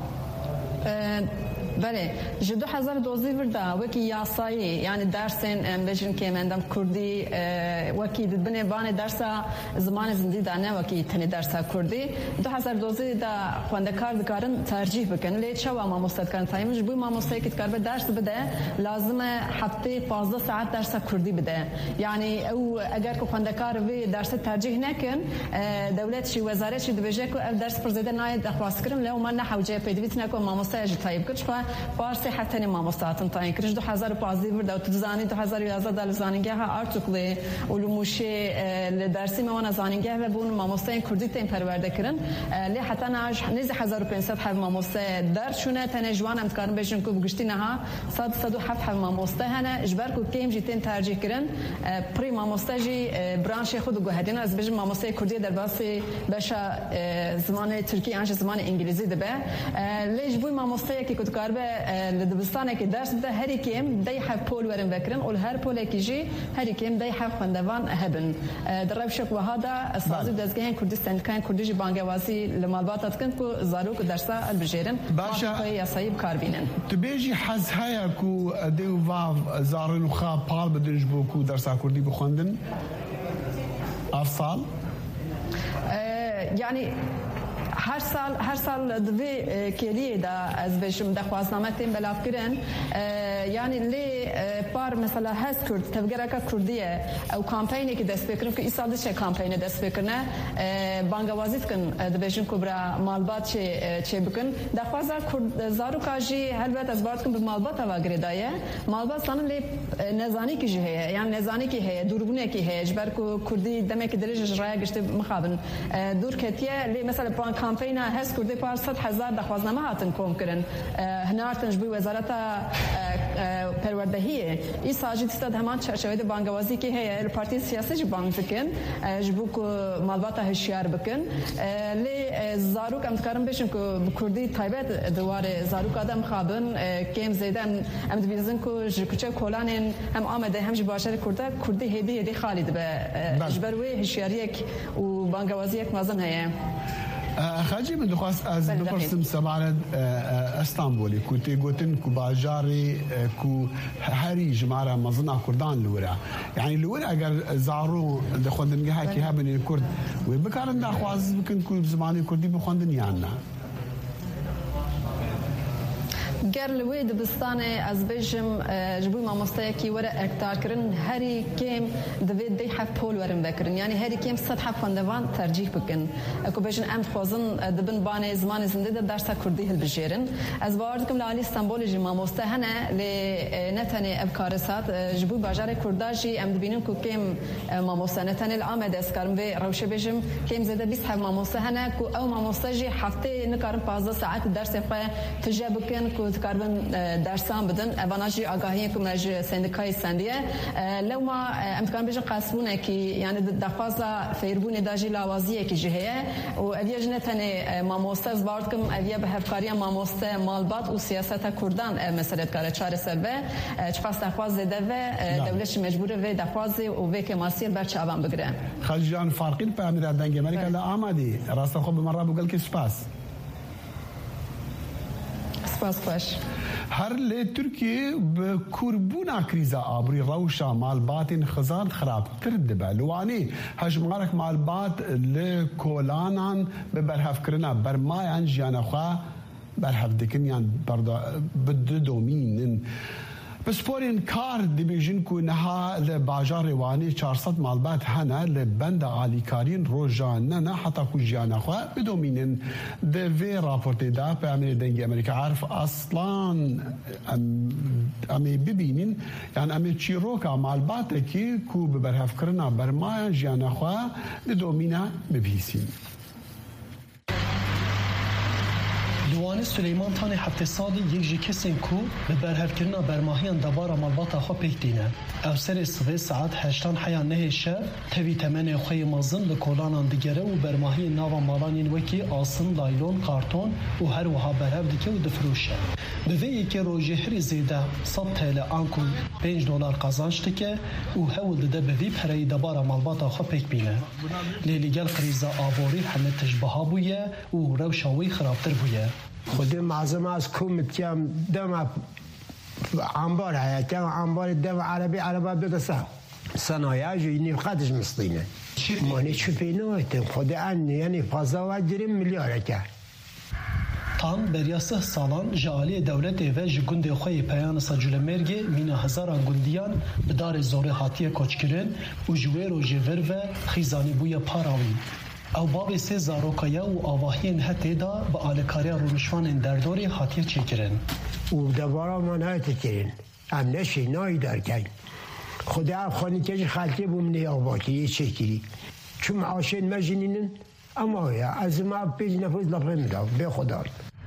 بله جدو هزار دوزی وردا وکی یاسایی یعنی درسن بجن که مندم کردی وکی دبنه بان درسا زمان زندگی دانه وکی تنی درسا کردی دو هزار دوزی دا خواندکار دکارن ترجیح بکن لی چوا ما مستقل تایمش بوی ما مستقل کار به درس بده لازم هفته پانزده ساعت درس کردی بده یعنی او اگر که خواندکار وی درس ترجیح نکن دولت شی وزارت شی دبیجه کو درس پرزیده نای دخواست کردن لی ما نحوجه پیدویت نکو ما مستقل تایب کرد پارسی حتی ما مستعدن تاین کرد دو هزار و پانزده ورد و تزانی دو هزار و یازده دل زانینگه ها ارتقلی علوموشی لدرسی ما زانینگه و بون ما مستعد کردی تیم پرورده کردن لی حتی ناش نیز هزار و پانصد حب ما مستعد درد شونه تنجوان هم تکارن بهشون کو بگشتی نه صد صد و هفت حب ما مستعد هنه اجبار کو کیم جیتن ترجیح کردن پری ما مستعدی برانش خود گوهدین از بچه ما مستعد کردی در باسی بشه زمان ترکی آنش زمان انگلیسی دبه لیش بوی ما مستعد کی کد کار لدبستانه که درس ده هری کیم دی حب پول ورن بکرن اول هر پول کیجی هری کیم دی حب خواندوان هبن در روشک و هذا سازی دزگهن کردستان کان کردیجی بانگوازی لمالبات کن کو زاروک درسا البجیرن باشا یا صاحب کاربینن تبیجی حز هيا کو دیو واو زارن خا پال بدنج بو کو درسا کردی بخوندن افصال یعنی هر سال هر سال دوی کلیه دا از بهشم دخواستنامه تیم بلاف کردن یعنی لی پار مثلا هست کرد تفکر که کردیه او کامپینی که دست بکرم که ایسال چه کامپینی دست بکنه بانگوازیت کن دبیشم کبرا مالبات چه چه بکن دخواست کرد زارو کاجی هر وقت از بارد کن به مالبات واقعی دایه مالبات سان لی نزانی کی جهه یعنی نزانی کی هه دوربونه کی هه جبر کو کردی دمه که درجه رای گشت مخابن دور کتیه لی مثلا پان کامپینا هست کردی پار صد هزار دخواستنامه هاتن کم کردن هنارتنج بی وزارت پروردهیه ای ساجد استاد همان چرچوه بانگوازی که هی پارتی سیاسی جی بانگ بکن جبو کو مالبات هشیار بکن لی زاروک ام تکارم بشن که کردی تایبت دوار زاروک آدم خابن کم زیدن ام دویزن که جکوچه کولانین هم آمده هم جی باشر کرده کردی هدی هدی خالد به جبروی هشیاریک و بانگوازی یک مازن هیه خاجي من دخواست از بپرسم سمعنا اسطنبولي كنت قلتن كو باجاري كو هري جماعة مظنة كردان لورا يعني لورا اگر زارو دخوندن هاكي هابن الكرد وبكارن دخواست بكن كو زماني كردي بخوندن يانا گر لوی دبستان از بجم جبوی ما مستيكي ورا اكتار كرن هري كيم دوی دی حب پول ورن بكرن يعني هري كيم صد حب خواندوان ترجیح بکن اكو بجن ام خوازن دبن بان زمان زنده درس كردي هل بجيرن از باردكم لعلي اسطنبول جي ما مستهنه ل نتني ابكارسات جبوی باجار كرداجي ام دبينن كو كيم ما مستنتن العمد اسكارم و روشه بجم كيم زده بیست حب ما مستهنه كو او ما مستجي هفته نكارم پانزده ساعت درس خو تجابكن كو کاربن درسان بدن اواناجی آگاهی که مج سندکای سندیه لو ما امکان بيجي قاسمونه کی یعنی دخوازا فیربون داجی لاوازیه کی جهه و اویه جنتنه ماموستاز باردکم اویه به هفکاری ماموست مالبات و سیاست کردان مسئله کار چهار سلبه چپاس دخواز زده و دولتش مجبوره و دخواز و وک ماسیر برچ آوان بگیره خالجان فارقین په امیر دنګ امریکا لا آمدی راست خو به مره بقول کې سپاس باش هر لی ترکیه به کربونا کریزا آبری روشا مالبات خزار خراب کرد به لوانی هجمارک مالبات لکولانان به برهف کرنا برمایان جیان خواه برهف دکنیان بد دومین بس پورین کار دیبیجن کو نها لباجار روانی چهارصد مالبات هنه لبند عالیکارین روزانه نه حتی کو جیانه خواه بدومینن دوی راپورتی دا په امیر دنگی امریکا عارف اصلا امی ببینین یعنی امی چیروکا مالبات کی کو ببرهف کرنا برمای جیانه خواه بدومینه ببیسین Ciwanê Suleymantanê heftê salî yek ji kesên ku bi berhevkirina bermahiyan debara malbata xwe pêk dîne. Ew serê sivê saet heştan heya nehê şev tevî temenê xwe yê mezin li kolanan digere û bermahiyên nava malan yên wekî asın, laylon, karton û her wiha berhev dike û difirûşe. Bi vê yekê rojê herî zêde sed TL an ku pênc dolar qazanç dike û hewl dide bi vî pereyî debara malbata xwe pêk bîne. Lê li gel krîza aborî heme tişbiha bûye û rewşa wî xirabtir bûye. خودی معظم از کومت کم دم انبار هیا کم انبار دم عربی عربی دو دسته صنایع جوینی قدش مصدینه مانی چه پینویتیم خودی انی یعنی فضا و جریم میلیاره که Tan beriya sih salan ji aliyê dewletê ve ji gundê xwe yê Peyanisa Culemergê mîna hezaran gundiyan bi darê zorê hatiye koçkirin û ji wê rojê vir ve xîzanî bûye para wî. Ew bavê sê zarokaya û avahiyên hetê da bi alêkariya rûnişvanên derdorê hatiye çêkirin. û debara man hete kirin em neşî nayî derken xwedê ev xwenîkê ji xelkê bû min ê avakî yê çêkirî çû meaşên me jinînin ama ya ez ê me pêj nefûz lafê min da bê xwedar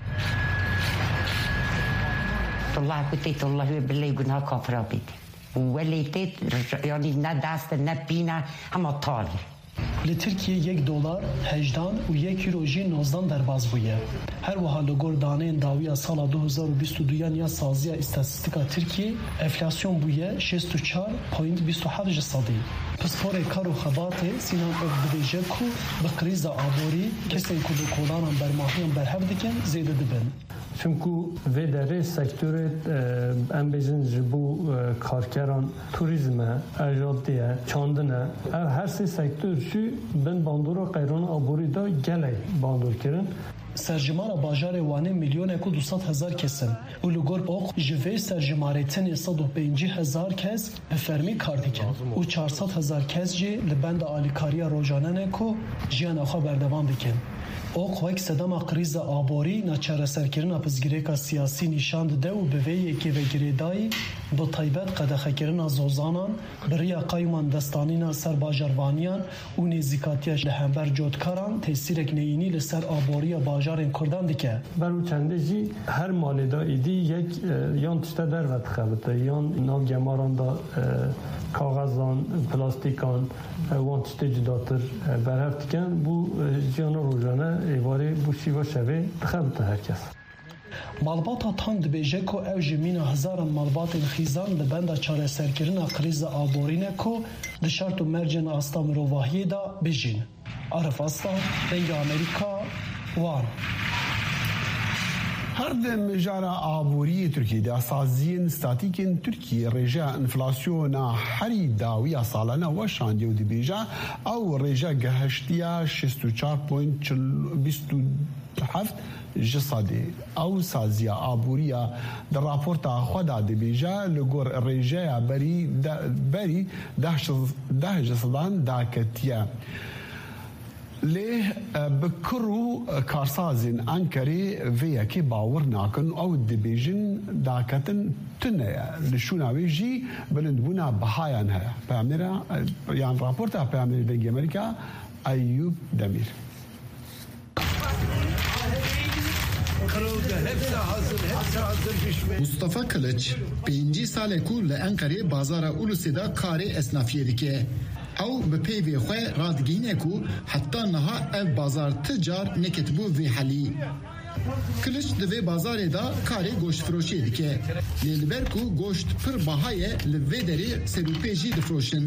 Allah gotê Allah wê bilê gunha kafira bêdî û welê tê yanî ne dest e ne pîne hema talî. Li Tirkiye yek dolar hejdan û yek euro jî nozdan derbas bûye. Her wiha li gor daneyên dawiya sala du hezar û bîst û duyan ya saziya îstatîstika Tirkiye enflasyon bûye şêst û çar point bîst û heft ji sedî. Pisporê kar û xebatê Sinan Ök dibêje ku bi krîza aborî kesên ku li kolanan bermahiyan berhev dikin zêde dibin. Çünkü vê derê sektörê em bêjin ji bo karkeran turizme, ejadiye, çandine ev her sê sektör jî bin bandora qeyrona aborî da gelek bandor kirin. Serjimara bajarê Wanê milyonek û du sed hezar kesin û li gor ok ji vê serjimarê tenê sed û pêncî hezar kes bi fermî kar dikin û çar sed hezar kes jî li benda alîkariya rojane ne ku jiyana xwe berdevam dikin. Ok wek sedema krîza aborî naçareserkirina pizgirêka siyasî nîşan dide û bi vê yekê vegirêdayî bi taybet qedexekirina zozanan, biriya qayûman destanîna ser bajarvaniyan û nêzîkatiya li hember cotkaran tesîrek neyînî li ser aboriya bajarên Kurdan dike. Berû çendê jî her malê da êdî yek yan tişte derve dixebite yan nav gemaran da kaxezan, plastîkan wan tiştê cudatir berhev dikin bû jiyana rojane êvarê bû şîva şevê dixebite herkes. Malbata Tan dibêje ku ew ji mîna hezaran malbatên xîzan li benda çareserkirina krîza aborî ne ku di şert û mercên asta mirovahiyê da bijîn. Arif Aslan, Dengê Amerîka, Wan. Her dem mijara aboriyê Tirkiyeyê de saziyên statîkên Tirkiye rêjeya enflasyona herî dawiya salana weşandiye û dibêje ew rêje geheştiya şêst û çar point bîst û heft ji sedê. Ew saziya aboriya di raporta xwe da dibêje li gor rêjeya berî berî deh ji sedan daketiye. Lê bi kir û karsazên Enkerê vê yekê bawir nakin ew dibêjin daketin tune ye. Li şûna wê jî bilindbûna bihayan heye. Peyamêra yan raporta Peyamêrê Dengê Amerîka Eyyûb Demîr. Mustafa Kılıç pêncî salê ku li Enqerê bazara Ulusê da karê esnafiyê dike. Ew bi peyvê xwe radigihîne ku heta niha ev bazar ti car neketibû vê helî. Kılıç di vê bazarê da karê goştfiroşiyê dike. Lê li ber ku goşt pir baha ye li vê derê serûpê jî difiroşin.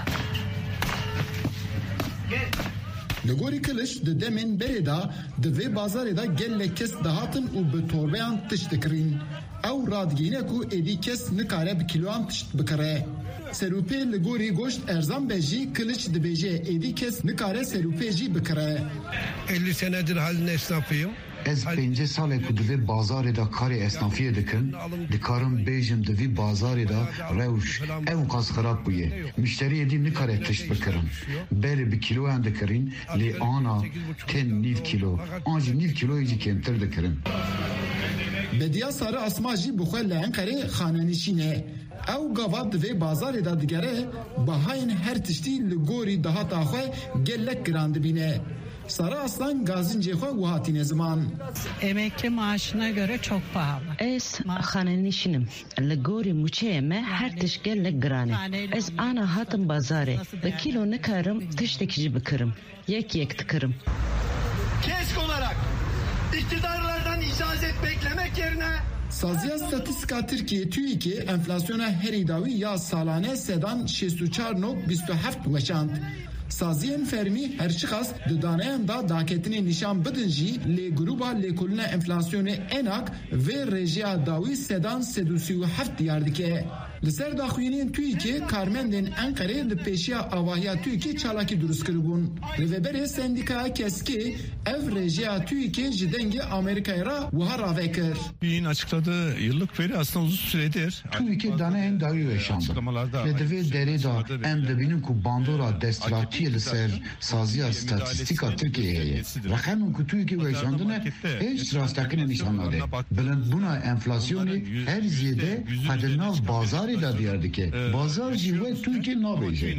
Li gorî Kılıç di demên berê da di vê bazarê da gelek kes dihatin û bi torbeyan tişt dikirin. Ew radigihîne ku êdî kes nikare bi kîloyan tişt bikire. Serûpê li gorî goşt erzan be jî Kılıç dibêje êdî kes nikare serûpê jî bikire. elli senedir halin esnafıyım. Ez pêncî salê ku di vê bazarê da karê esnafiyê dikim, dikarim bêjim di vî bazarê da rewş ew qas xirab bûye. Müşteriyê dî nikare tişt bikirin. Berê bi kîloyan dikirin, lê ana tên nîv kîlo. An jî nîv kîloyê jî kêmtir dikirin. Bediya Sarı Asma jî bi xwe li Enqerê xanenîşîne. Ew gava di vê bazarê da digere bahayên her tiştî li gorî dihata xwe gelek giran dibîne. Sara Aslan gazincê xwe wihatîne ziman. Emekli maaşına göre çok pahalı. Ez xanenişinim. Li gorî mûçeyê me her tişt gelek giran e. Ez ana hatim bazarê. Bi kîlo nikarim tiştekî jî bikirim. Yek yek dikirim. Kesk olarak iktidarlardan icazet beklemek yerine Saziya Statistika Türkiye TÜİK'e enflasyona herî dawî ya salane sedan şêst û çar nokta bîst û heft weşand. Saziyên fermî her çi qas di daneyan da daketinê nîşan bidin jî lê gruba lêkolîna enflasyonê enak vê rêjeya dawî sedan sed û sî û heft diyar dike. Li ser daxuyînên TÜİK'ê karmendên Enqerê li pêşiya avahiya TÜİK'ê çalakî durust kiribûn. Li veberê sendîkaya Keskê ev rêjeya TÜİK'ê ji dengê Amerîkayê ra wiha ravekir. TÜİK'in açıkladığı yıllık veri aslında uzun süredir. TÜİK'e daneyan dawî weşand. Li divê derê da em dibînin ku bandora desthilatiyê li ser Saziya Statistika Türkiye heye. Rakamên ku TÜİK'ê weşandine hiç rastekine nîşan nade. Bilindbûna enflasyonê her zêde qedê nav bazarê da diyar dike. Bazar jî wek Türkiye nabêje.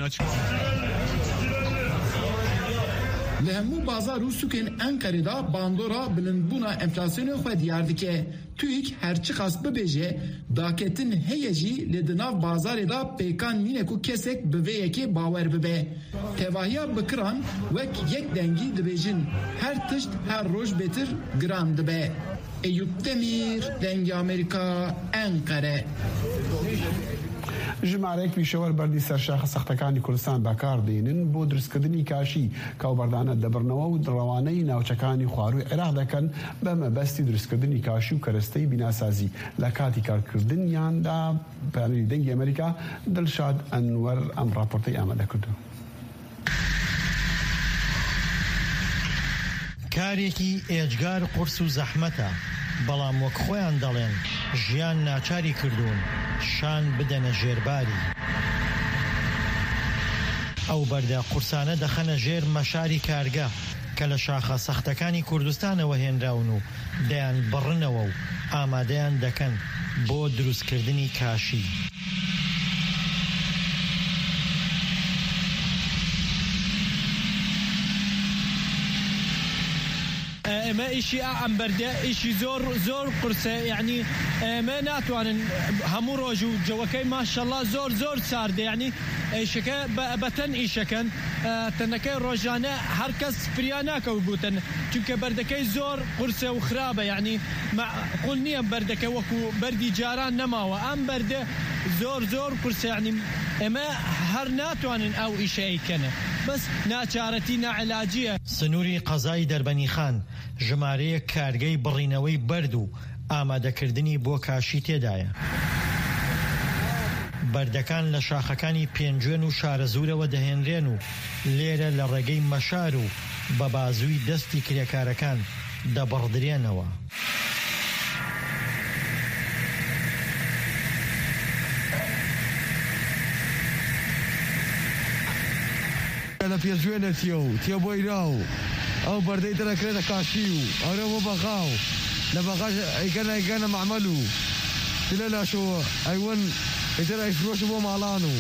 Li hemû bazar û sûkên Enqerê da bandora bilindbûna enflasyonê xwe diyar dike. TÜİK her çi qas bibêje daketin heye jî li di nav bazarê da pêkan mîne ku kesek bi vê yekê bawer bibe. Tevahiya bikiran wek yek dengî dibêjin her tişt her roj bêtir giran dibe. Eyüp Demir, Dengê Amerîka, Enqere. ژمارەیەک پیشەوەر بەردی سەرشاخە سەختەکانی کوردستان بەکار دێنن بۆ دروستکردنی کاشی کاوبەردانە دەبرنەوە و ڕەوانەی ناوچەکانی خواروی عێراق دەکەن بە مەبەستی دروستکردنی کاشی و کەرەستەی بیناسازی لە کاتی کارکردنیاندا. پانەلی دەنگی ئەمریکا دڵشاد ئەنوەر ئەم راپۆرتەی ئامادە کردو. کارێکی ئێجگار قورس و زەحمەتە، بەڵام وەک خۆیان دەڵێن ژیان ناچاری کردوون شان بدەنە ژێرباری. ئەو بەردە قورسانە دەخەنە ژێر مەشاری کارگە کە لە شاخە سەختەکانی کوردستانەوە هێنراون و دەیان بڕنەوە و ئامادەیان دەکەن بۆ دروستکردنی کاشی. ئێمە ئیشی ئەم بەردە ئیشی زۆر زۆر قورسە، یعنی ئێمە ناتوانن هەموو ڕۆژ و جەوەکەی ماشەڵڵا زۆر زۆر ساردە، یعنی ئیشەکە بەتەن ئیشەکەن تەنەکەی ڕۆژانە هەر کەس فریا ناکەوت بوتن چونکە بەردەکەی زۆر قورسە و خراپە، یعنی معقول نییە بەردەکە وەکو بەردی جاران نەماوە. ئەم بەردە زۆر زۆر قورسە، یعنی ئێمە هەر ناتوانن ئەو ئیشەیەکەنە، بەس ناچارەتی ناعلاجیە. سنووری قەزای دەربەنی خان ژمارەیە کارگەی بڕینەوەی بەرد و ئامادەکردنی بۆ کاشی تێدایە. بەردەکان لە شاخەکانی پێنجوێن و شارەزورەوە دەهێنرێن و لێرە لە ڕێگەی مەشار و بە بازووی دەستی کرێکارەکان دەبڕدرێنەوە. لە پێشوێنە تێ و تێ بۆی راو ئەو بەردەی دەکرێتە کاشی و ئەورەوە بەغاو لە بەغاش ئەیگەنە ئەیگەنە معمەل و تلە لاشەوە ئەیوەن ئیتر ئەیفرۆش بۆ ماڵان و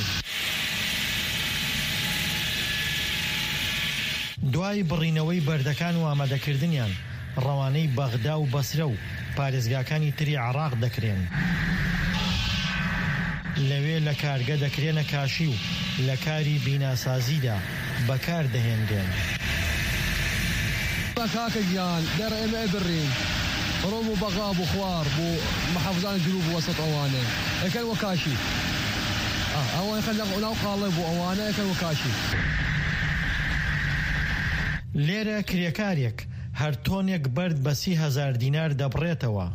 دوای بڕینەوەی بەردەکان و ئامادەکردنیان ڕەوانەی بەغدا و بەسرە و پارێزگاکانی تری عێراق دەکرێن. لەوێ لە کارگە دەکرێنە کاشی و لە کاری بیناسازیدا بەکار دەهێنرێن. کاکە گیان دەرە ئێمە ئەبڕین ڕۆم و بەغا بۆ خوار بۆ محەفزانی جنوب وەسەد ئەوانێ ئەکەن وە کاشی ئەوان خەن ناو قاڵێ بۆ ئەوانە ئەکەن وە کاشی. لێرە کرێکارێک هەر تۆنێک بەرد بە سی هەزار دینار دەبڕێتەوە.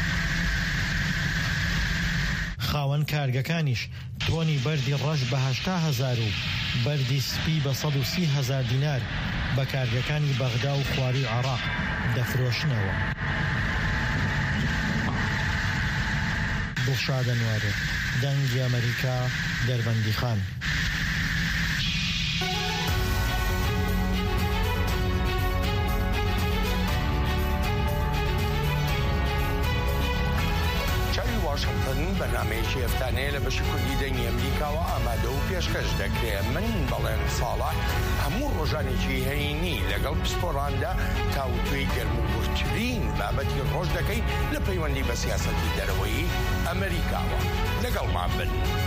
خاوەن کارگەکانیش تۆنی بەردی ڕەش بە هەشتا هەزار و بەردی سپی بە سەد و سی هەزار دینار بە کارگەکانی بەغدا و خواروی عێراق دەفرۆشنەوە. دڵشاد ئەنوەر، دەنگی ئەمریکا، دەربەندی خان. واشنطن بەرنامەیەکی هەفتانەیە لە بەشی کوردی دەنگی ئەمریکاوە ئامادە و پێشکەش دەکرێت. من بەڵێن ساڵح هەموو ڕۆژانێکی هەینی لەگەڵ پسپۆڕاندا تاوتوێی گەرم و گورتترین بابەتی ڕۆژ دەکەین لە پەیوەندی بە سیاسەتی دەرەوەی ئەمریکاوە. لەگەڵمان بن.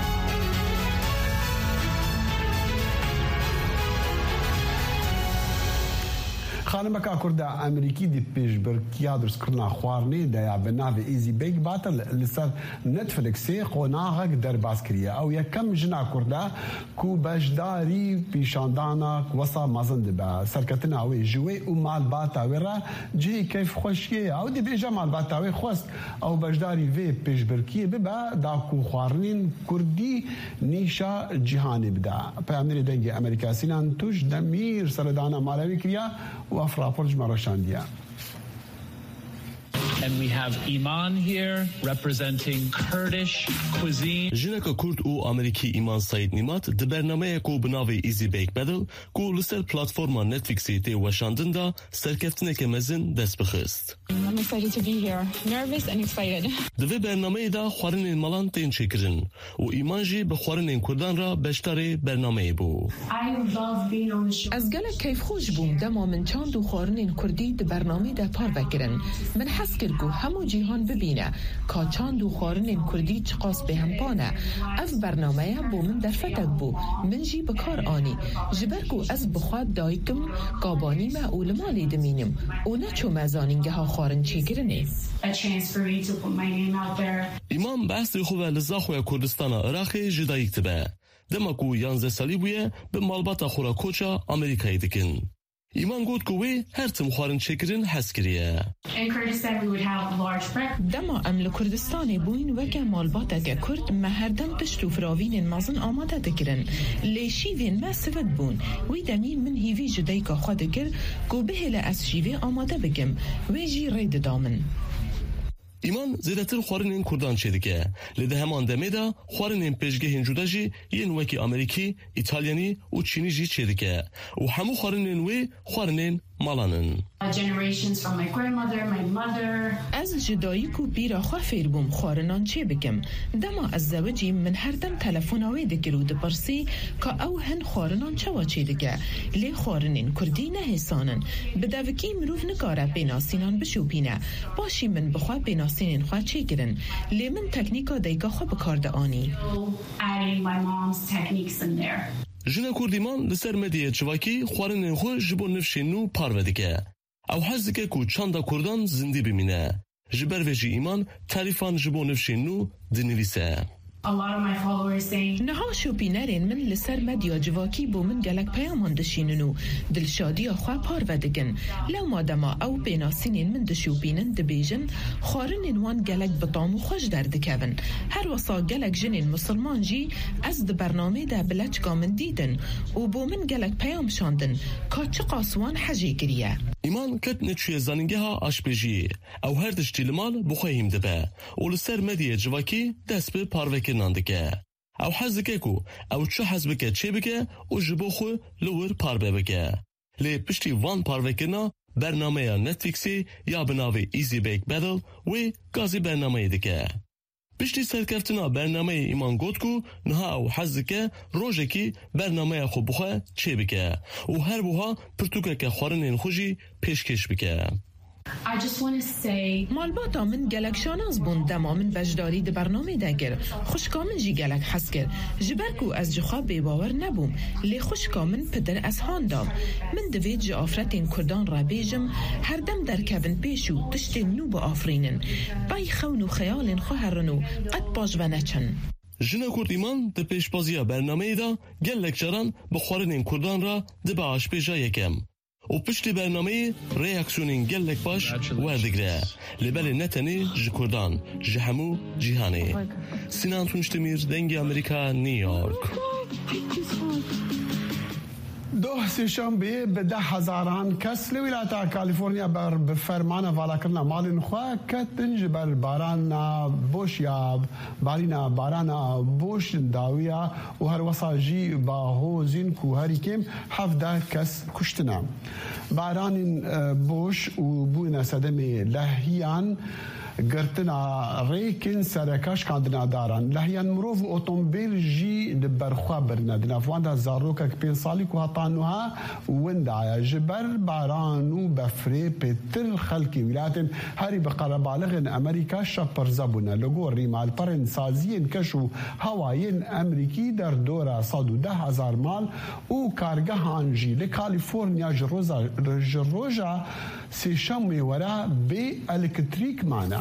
خانمەکە کووردا ئەمریکی دی پێشبڕکیا دروستکردنا خواردنê de ya bi navê Easy-Bake batil li ser Netflixê qonağek derbas kiriye. Ew yekem jina Kurda ku beşdarî pîşandana wesa mezin dibe. Serketina wê ji wê û malbata wê re cihê keyfxweşiyê ye. Ew dibêje malbata wê xwest ew beşdarî vê pêşbirkiyê bibe da ku xwarinên Kurdî nîşa cîhanê bide. Peyamberê dengê Amerîka Sinan Tuş Demîr seredana malewî kiriye û ev rapor ji me reşandiye. And we have Iman here representing Kurdish cuisine. Jineka Kurd û Amerîkî Iman Said Nimat di bernameyek ku bi navê Easy-Bake Battle ku li ser platforma Netflixê tê weşandin da serkeftineke mezin dest bixist. I'm excited to be here. Nervous and excited. Di vê bernameyê da xwarinên malan tên çêkirin û Iman jî bi xwarinên Kurdan ra beşdarê bernameyê bû. Ez gelek keyfxweş bûm dema min çand û xwarinên Kurdî di bernamê de par vekirin. Min hez kir ku hemû cîhan bibîne ka çand û xwarinên Kurdî çi qas bêhempan e. Ev bernameya bû min derfetek bû. Min jî bi kar anî. Ji ber ku ez bi xwe dayîkim, gabanîme û li malê dimînim û neçûme zanîngeha xwarin çêkirinê. Îman behsê xwe ve li Zaxoya Kurdistana Iraqê ji dayîk dibe. Dema ku yanze salî bûye bi malbata xwe re koça Amerîkayê dikin. İman got ku wê her tim xwarin çêkirin hez kiriye. Dema em li Kurdistanê bûyîn weke malbateke Kurd me herdem pişt û firavînên mezin amade dikirin. Lê şîvên me sivet bûn. Wî demî min hîvî ji dayîka xwe dikir ku bihêle ez şîvê amade bikim. Wê jî rê dida min. İman zêdetir xwarinên Kurdan çêdike. Lê di heman demê de xwarinên pêşgehên cuda jî yên wekî Amerîkî, İtalyanî û Çînî jî çêdike. û hemû xwarinên wê xwarinên malanin. Ez ji dayîk û pîra xwe fêr bûm xwarinan çê bikim. Dema ez zewicî min herdem telefona wê dikir û dipirsî ka ew hin xwarinan çawa çêdike. Lê xwarinên Kurdî nehêsanin. Bi devikî mirov nikare pênasînan bişopîne. Başî min bi xwe pênasînên xwe çêkirin. Lê min teknîka dayîka xwe bi kar de anî. Jina Kurdîman li ser medyaya çivakî xwarinên xwe ji bo nifşên nû parve dike. Ew hez dike ku çanda Kurdan zindî bimîne. Ji ber vê jî îman terîfan ji bo nifşên nû dinivîse. Niha şopînerên min li ser medya civakî bû min gelek peyaman dişînin û dilşadiya xwe parve dikin. Lewma dema ew pênasînên min dişopînin dibêjin xwarinên wan gelek bitam û xweş derdikevin. Her wesa gelek jinên musilman jî ez di bernamê de bi leçka min dîtin û bû min gelek peyam şandin ka çi qas wan hejê kiriye. İman ket neçûye zanîngeha aşpêjiyê. Ew her tiştî li mal bi xwe hîm dibe û li ser medyaya civakî dest bi parvekirinan dike. Ew hez dike ku ew çi hez bike çê bike û ji bo xwe li wir parve bike. Lê piştî van parvekirina bernameya Netflixê ya bi navê Easy-Bake Battle wê gazî bernameyê dike. Piştî serkeftina bernameyê İman got ku niha ew hez dike rojekî bernameya xwe bi xwe çê bike û her buha pirtûkeke xwarinên xwe jî pêşkêş bike. Malbata min gelek şanaz bûn dema min beşdarî di bernamê de kir. Xwişka min jî gelek hez kir. Ji ber ku ez ji xwe bêbawer nebûm. Lê xwişka min pidir ezhan dam. Min divê ji afretên Kurdan re bêjim herdem derkevin pêş û tiştên nû biafrînin. Bay xewn û xeyalên xwe herin û qet baş ve neçin. Jina Kurd İman di pêşbaziya bernameyê de gelek caran bi xwarinên Kurdan ra dibe aşpêja yekem. û piştî bernameyê reaksiyonên gelek baş werdigire. Li berê ne tenê ji Kurdan, ji hemû cîhanê. Sinan Tunçdemîr, Dengê Amerîka, New York. Doh sêşembê bi deh hezaran kes li wîlata Kalîforniya ber bi fermana valakirina malên xwe ketin ji ber barana boş ya barîna barana boş dawiya û her wesa jî bahozîn ku herî kêm hevdeh kes kuştine. Baranên boş û bûyîne sedemê lehiyan قرتنا ريكن سركاش كاندنا داران لهيان مروف اوتومبيل جي دبرخوا برنا دنا فواندا زاروكا كبين صاليك وهطانوها وندعا جبر بارانو بفري بتر خلقي ولاتن هاري بقرب بالغن امريكا شابر زبونا لغو ريما البرن سازين كشو هوايين امريكي در دورا صادو ده هزار مال و كارگه هانجي لكاليفورنيا جروزا جروجا سيشمي ورا بي الكتريك معنا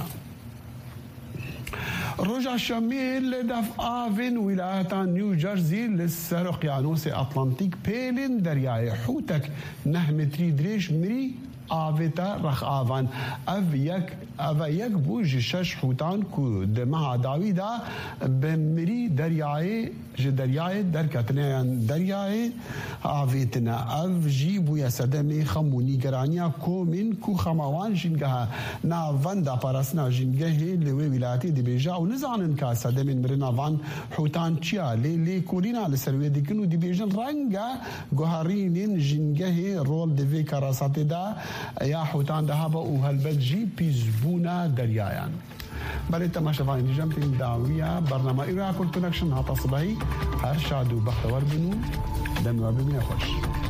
رجع شميل لدف آفن ولاية نيو جيرسي للسر اقيانوس أطلنطيك بيلين درياي حوتك نهمتري دريش مري آفتا رخ آفان أف يك أف يك بوج شش حوتان كو دمها داويدا بمري درياي ج درياي دركتنا درياي آفيتنا أف جيبو يا سدمي خموني جرانيا كو من كو خماوان جنجها نا فاندا بارسنا جنجه لوي ولايتي دي بيجا ونزعنن كا سدمين مرنا فان حوتان تشيا لي لي كورينا لسروي دي كنو دي بيجن رنجا جوهرين جنجه رول دي في كراساتي دا يا حوتان دهابا وهالبلجي بيزبونا دريايان برای تماشا فاین جمپین داویه برنامه ایران کونکشن هاتا صبحی هر شاد و بختور بنو دم و ببینه خوش